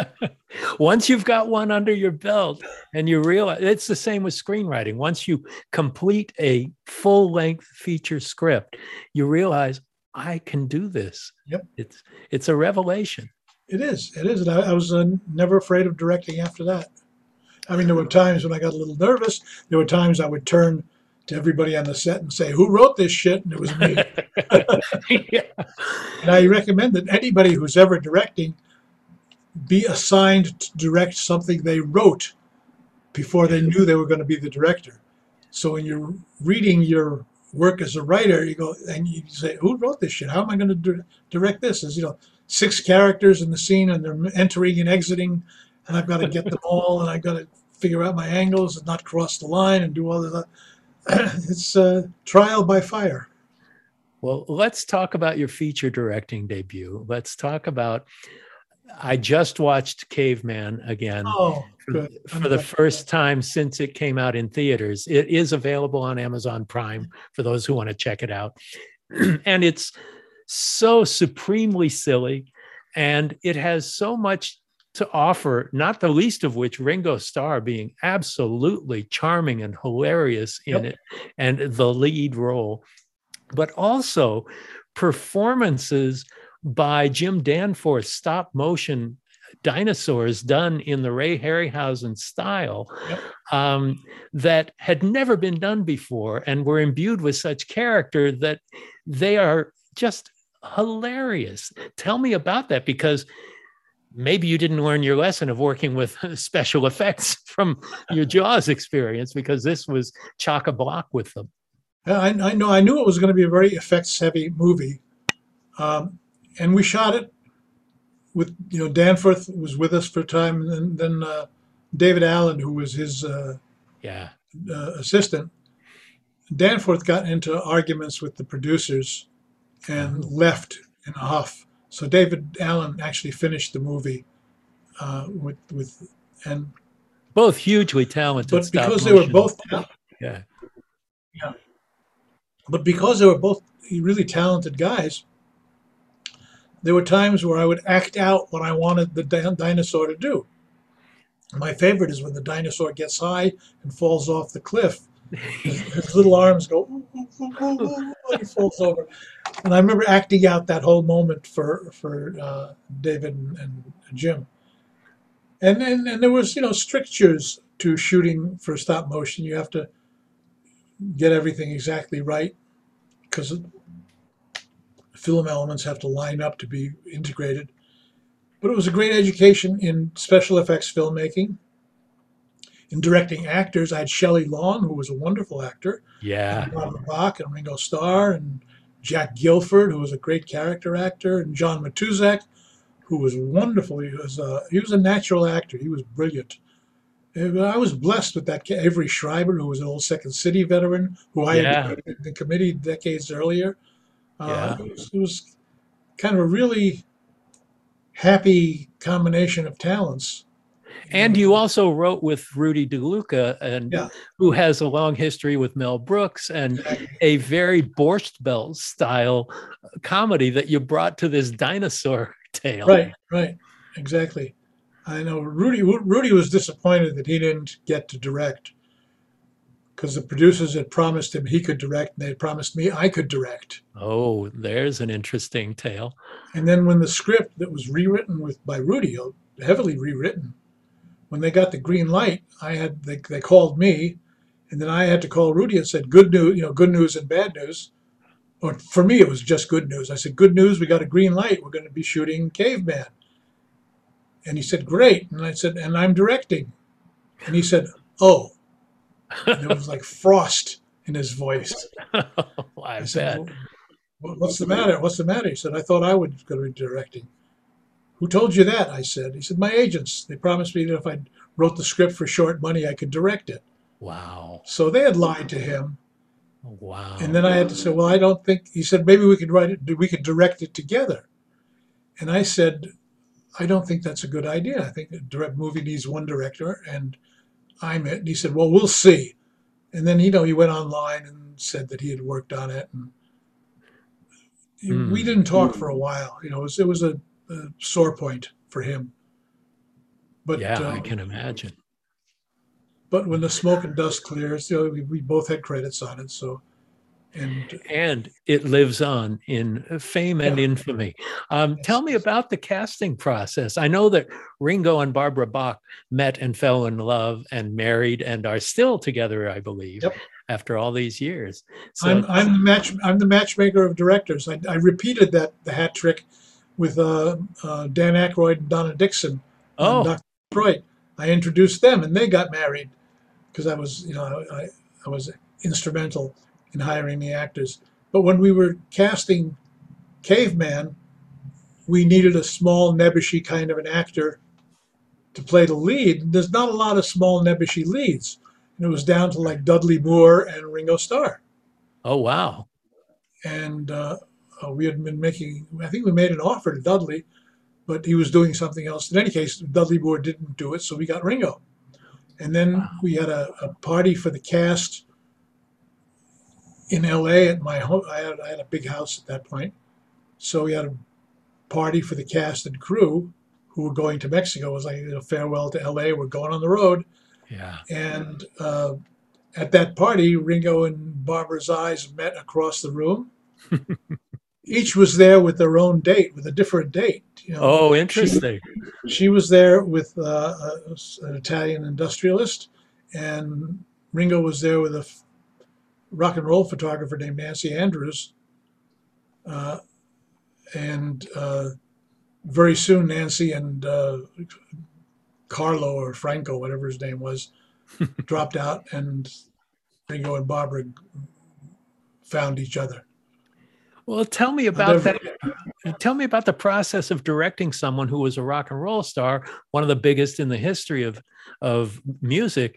S4: Once you've got one under your belt and you realize, it's the same with screenwriting. Once you complete a full-length feature script, you realize, I can do this.
S5: Yep.
S4: It's a revelation.
S5: It is. And I was never afraid of directing after that. I mean, there were times when I got a little nervous. There were times I would turn to everybody on the set and say, who wrote this shit? And it was me.
S4: Yeah.
S5: And I recommend that anybody who's ever directing be assigned to direct something they wrote before they knew they were going to be the director. So when you're reading your work as a writer, you go and you say, who wrote this shit? How am I going to direct this? There's 6 characters in the scene, and they're entering and exiting, and I've got to get them all, and I've got to figure out my angles and not cross the line and do all of that. It's a trial by fire.
S4: Well, let's talk about your feature directing debut. Let's talk about, I just watched Caveman again for the first time since it came out in theaters. It is available on Amazon Prime for those who want to check it out. And it's so supremely silly, and it has so much to offer, not the least of which Ringo Starr being absolutely charming and hilarious in it, and the lead role, but also performances by Jim Danforth, stop motion dinosaurs done in the Ray Harryhausen style, that had never been done before and were imbued with such character that they are just hilarious. Tell me about that, because maybe you didn't learn your lesson of working with special effects from your Jaws experience, because this was chock-a-block with them.
S5: I know. I knew it was going to be a very effects-heavy movie, and we shot it with Danforth was with us for a time, and then David Allen, who was his assistant. Danforth got into arguments with the producers and left in a huff. So David Allen actually finished the movie and
S4: both hugely talented.
S5: But because they were both,
S4: yeah.
S5: But because they were both really talented guys, there were times where I would act out what I wanted the dinosaur to do. My favorite is when the dinosaur gets high and falls off the cliff. His little arms go, ooh, ooh, ooh, ooh, ooh, and he falls over. And I remember acting out that whole moment for David and Jim. And there was, strictures to shooting for stop motion. You have to get everything exactly right because film elements have to line up to be integrated. But it was a great education in special effects filmmaking, in directing actors. I had Shelley Long, who was a wonderful actor.
S4: Yeah.
S5: And Barbara Bach and Ringo Starr and Jack Gilford, who was a great character actor, and John Matuzak, who was wonderful. He was a natural actor. He was brilliant. And I was blessed with that. Avery Schreiber, who was an old Second City veteran, who I had been in the committee decades earlier. It was kind of a really happy combination of talents.
S4: And you also wrote with Rudy DeLuca, who has a long history with Mel Brooks and a very Borscht Belt style comedy that you brought to this dinosaur tale.
S5: Right, exactly. I know Rudy was disappointed that he didn't get to direct because the producers had promised him he could direct, and they had promised me I could direct.
S4: Oh, there's an interesting tale.
S5: And then when the script that was rewritten by Rudy, heavily rewritten, when they got the green light, they called me, and then I had to call Rudy and said, good news and bad news. Or for me, it was just good news. I said, good news, we got a green light. We're going to be shooting Caveman. And he said, great. And I said, and I'm directing. And he said, oh. And there was like frost in his voice.
S4: I said,
S5: what's the matter? What's the matter? He said, I thought I was going to be directing. Who told you that? I said. He said, my agents. They promised me that if I wrote the script for short money, I could direct it.
S4: Wow.
S5: So they had lied to him.
S4: Wow.
S5: And then I had to say, well, I don't think, he said, maybe we could write it, we could direct it together. And I said, I don't think that's a good idea. I think a direct movie needs one director, and I'm it. And he said, well, we'll see. And then, he went online and said that he had worked on it. And we didn't talk for a while. It was a sore point for him. But
S4: I can imagine.
S5: But when the smoke and dust clears, we both had credits on it. So,
S4: and it lives on in fame and infamy. Tell me about the casting process. I know that Ringo and Barbara Bach met and fell in love and married and are still together, I believe, after all these years. So
S5: I'm the matchmaker of directors. I repeated the hat trick with Dan Aykroyd and Donna Dixon. Dr. Detroit. I introduced them, and they got married because I was, I was instrumental in hiring the actors. But when we were casting Caveman, we needed a small, nebbishy kind of an actor to play the lead. There's not a lot of small, nebbishy leads. And it was down to like Dudley Moore and Ringo Starr.
S4: Oh, wow.
S5: And we had been I think we made an offer to Dudley, but he was doing something else. In any case, Dudley Moore didn't do it, so we got Ringo. And then we had a party for the cast in L.A. at my home. I had a big house at that point. So we had a party for the cast and crew who were going to Mexico. It was like a farewell to L.A. We're going on the road.
S4: Yeah.
S5: And at that party, Ringo and Barbara's eyes met across the room. Each was there with their own date, with a different date.
S4: Oh, interesting.
S5: She was there with an Italian industrialist, and Ringo was there with a rock and roll photographer named Nancy Andrews. And very soon, Nancy and Carlo or Franco, whatever his name was, dropped out, and Ringo and Barbara found each other.
S4: Well, tell me about that. Tell me about the process of directing someone who was a rock and roll star, one of the biggest in the history of music,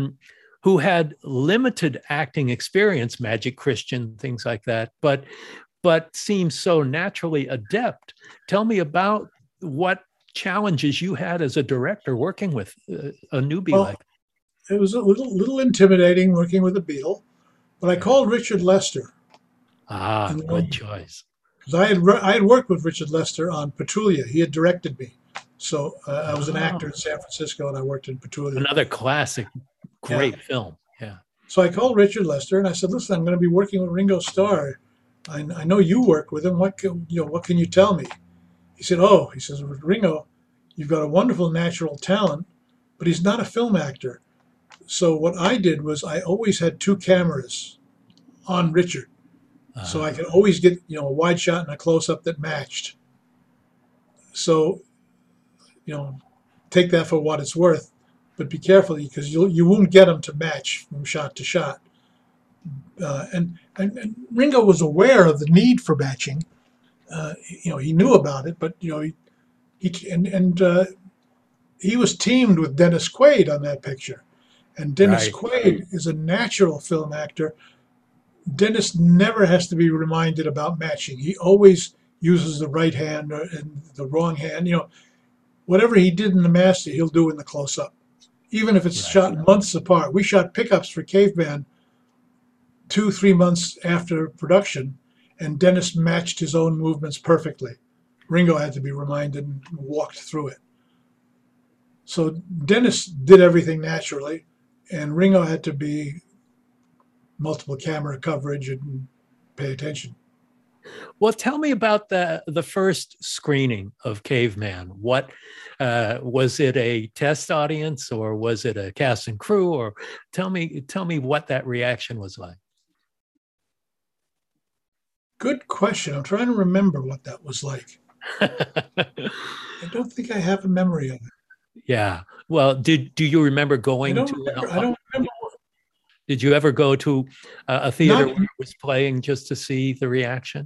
S4: who had limited acting experience, Magic Christian, things like that, but but seems so naturally adept. Tell me about what challenges you had as a director working with a newbie
S5: Well,
S4: like
S5: it was a little intimidating working with a Beatle, but I called Richard Lester.
S4: Good choice.
S5: Because I had worked with Richard Lester on Petulia. He had directed me. So I was an actor in San Francisco, and I worked in Petulia.
S4: Another classic, great film. Yeah.
S5: So I called Richard Lester, and I said, "Listen, I'm going to be working with Ringo Starr. I know you work with him. What can you tell me?" He said, "Oh," he says, "with Ringo, you've got a wonderful natural talent, but he's not a film actor." So what I did was I always had two cameras on Richard. So I could always get, a wide shot and a close up that matched. So, take that for what it's worth, but be careful because you won't get them to match from shot to shot. And Ringo was aware of the need for matching. He knew about it, but he was teamed with Dennis Quaid on that picture, and Dennis Quaid is a natural film actor. Dennis never has to be reminded about matching. He always uses the right hand and the wrong hand. Whatever he did in the master, he'll do in the close-up, even if it's shot months apart. We shot pickups for Caveman 2-3 months after production, and Dennis matched his own movements perfectly. Ringo had to be reminded and walked through it. So Dennis did everything naturally, and Ringo had to be multiple camera coverage and pay attention.
S4: Well, tell me about the first screening of Caveman. What was it, a test audience, or was it a cast and crew? Or tell me what that reaction was like.
S5: Good question. I'm trying to remember what that was like. I don't think I have a memory of it.
S4: Yeah. Well, do you remember going
S5: I don't remember.
S4: Did you ever go to a theater where it was playing just to see the reaction?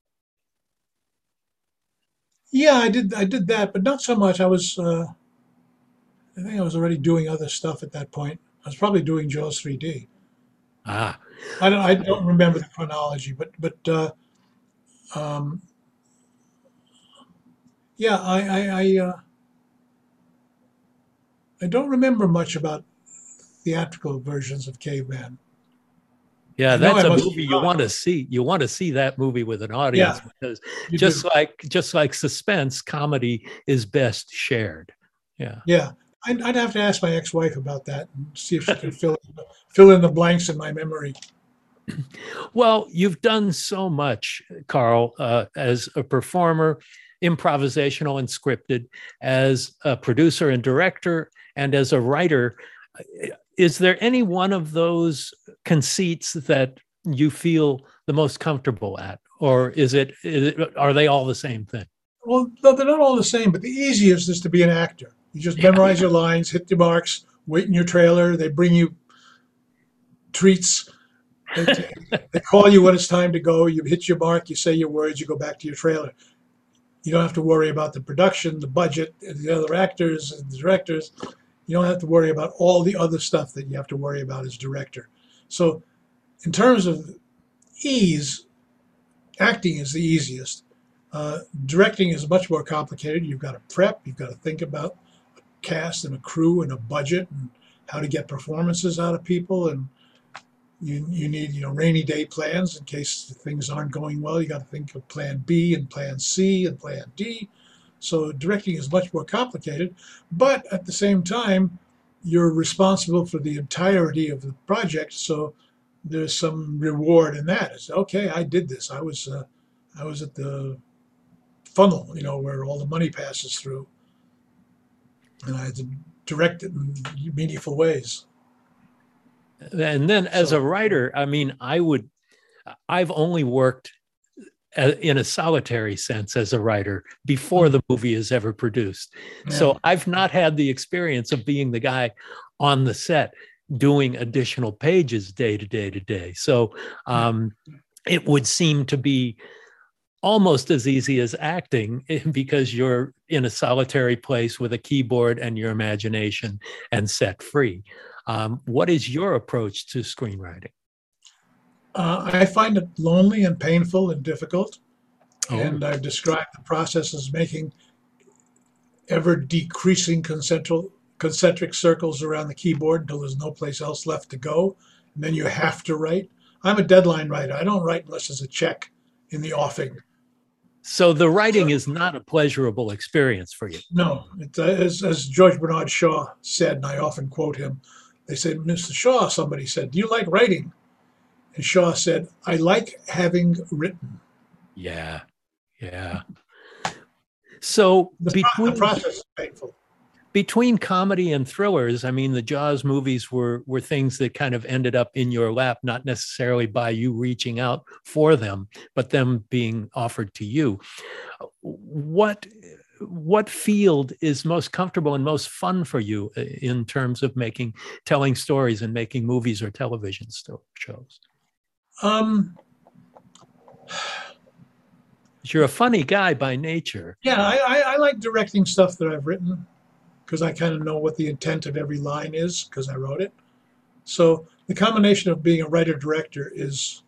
S5: Yeah, I did that, but not so much. I think I was already doing other stuff at that point. I was probably doing Jaws 3D. I don't remember the chronology, but yeah, I don't remember much about theatrical versions of Caveman.
S4: Yeah, that's a movie you want to see. You want to see that movie with an audience, because just like suspense, comedy is best shared. Yeah.
S5: Yeah. I'd have to ask my ex-wife about that and see if she can fill in the blanks in my memory.
S4: Well, you've done so much, Carl, as a performer, improvisational and scripted, as a producer and director, and as a writer. Is there any one of those conceits that you feel the most comfortable at, or are they all the same thing?
S5: Well, no, they're not all the same, but the easiest is to be an actor. You just memorize your lines, hit the marks, wait in your trailer. They bring you treats. They call you when it's time to go. You hit your mark, you say your words, you go back to your trailer. You don't have to worry about the production, the budget, the other actors, and the directors. You don't have to worry about all the other stuff that you have to worry about as director. So in terms of ease, acting is the easiest. Directing is much more complicated. You've got to prep. You've got to think about a cast and a crew and a budget and how to get performances out of people. And you need rainy day plans in case things aren't going well. You got to think of plan B and plan C and plan D. So directing is much more complicated, but at the same time, you're responsible for the entirety of the project. So there's some reward in that. It's okay, I did this. I was at the funnel, where all the money passes through, and I had to direct it in meaningful ways.
S4: And then, as a writer, I mean, I've only worked in a solitary sense as a writer before the movie is ever produced. Yeah. So I've not had the experience of being the guy on the set doing additional pages day to day. So it would seem to be almost as easy as acting, because you're in a solitary place with a keyboard and your imagination and set free. What is your approach to screenwriting?
S5: I find it lonely and painful and difficult.
S4: Oh.
S5: And I've described the process as making ever decreasing concentric circles around the keyboard until there's no place else left to go. And then you have to write. I'm a deadline writer. I don't write unless there's a check in the offing.
S4: So the writing is not a pleasurable experience for you.
S5: No, as George Bernard Shaw said, and I often quote him, they said, Mr. Shaw, somebody said, do you like writing? And Shaw said, I like having written.
S4: Yeah. So
S5: the process is painful.
S4: Between comedy and thrillers, I mean, the Jaws movies were things that kind of ended up in your lap, not necessarily by you reaching out for them, but them being offered to you. What field is most comfortable and most fun for you in terms of telling stories and making movies or television shows? You're a funny guy by nature.
S5: Yeah, I like directing stuff that I've written, because I kind of know what the intent of every line is because I wrote it. So the combination of being a writer-director is,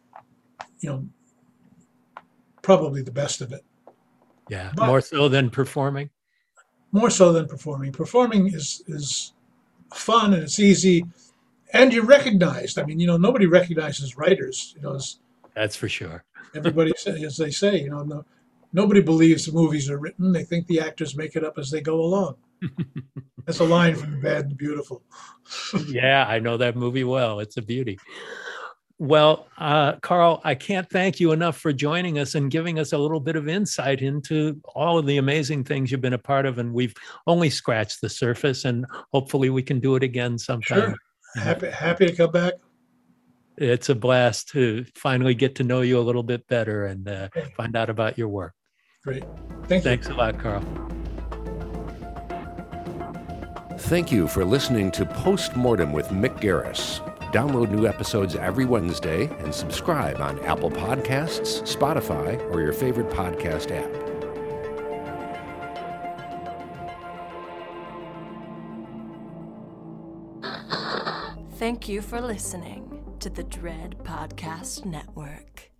S5: probably the best of it.
S4: Yeah, but more so than performing?
S5: More so than performing. Performing is fun and it's easy, and you're recognized. I mean, nobody recognizes writers.
S4: That's for sure.
S5: Everybody, as they say, nobody believes the movies are written. They think the actors make it up as they go along. That's a line from The Bad and the Beautiful.
S4: Yeah, I know that movie well. It's a beauty. Well, Carl, I can't thank you enough for joining us and giving us a little bit of insight into all of the amazing things you've been a part of. And we've only scratched the surface, and hopefully we can do it again sometime.
S5: Sure. Happy to come back.
S4: It's a blast to finally get to know you a little bit better and find out about your work.
S5: Great. Thanks
S4: a lot, Carl.
S3: Thank you for listening to Postmortem with Mick Garris. Download new episodes every Wednesday and subscribe on Apple Podcasts, Spotify, or your favorite podcast app.
S2: Thank you for listening to the Dread Podcast Network.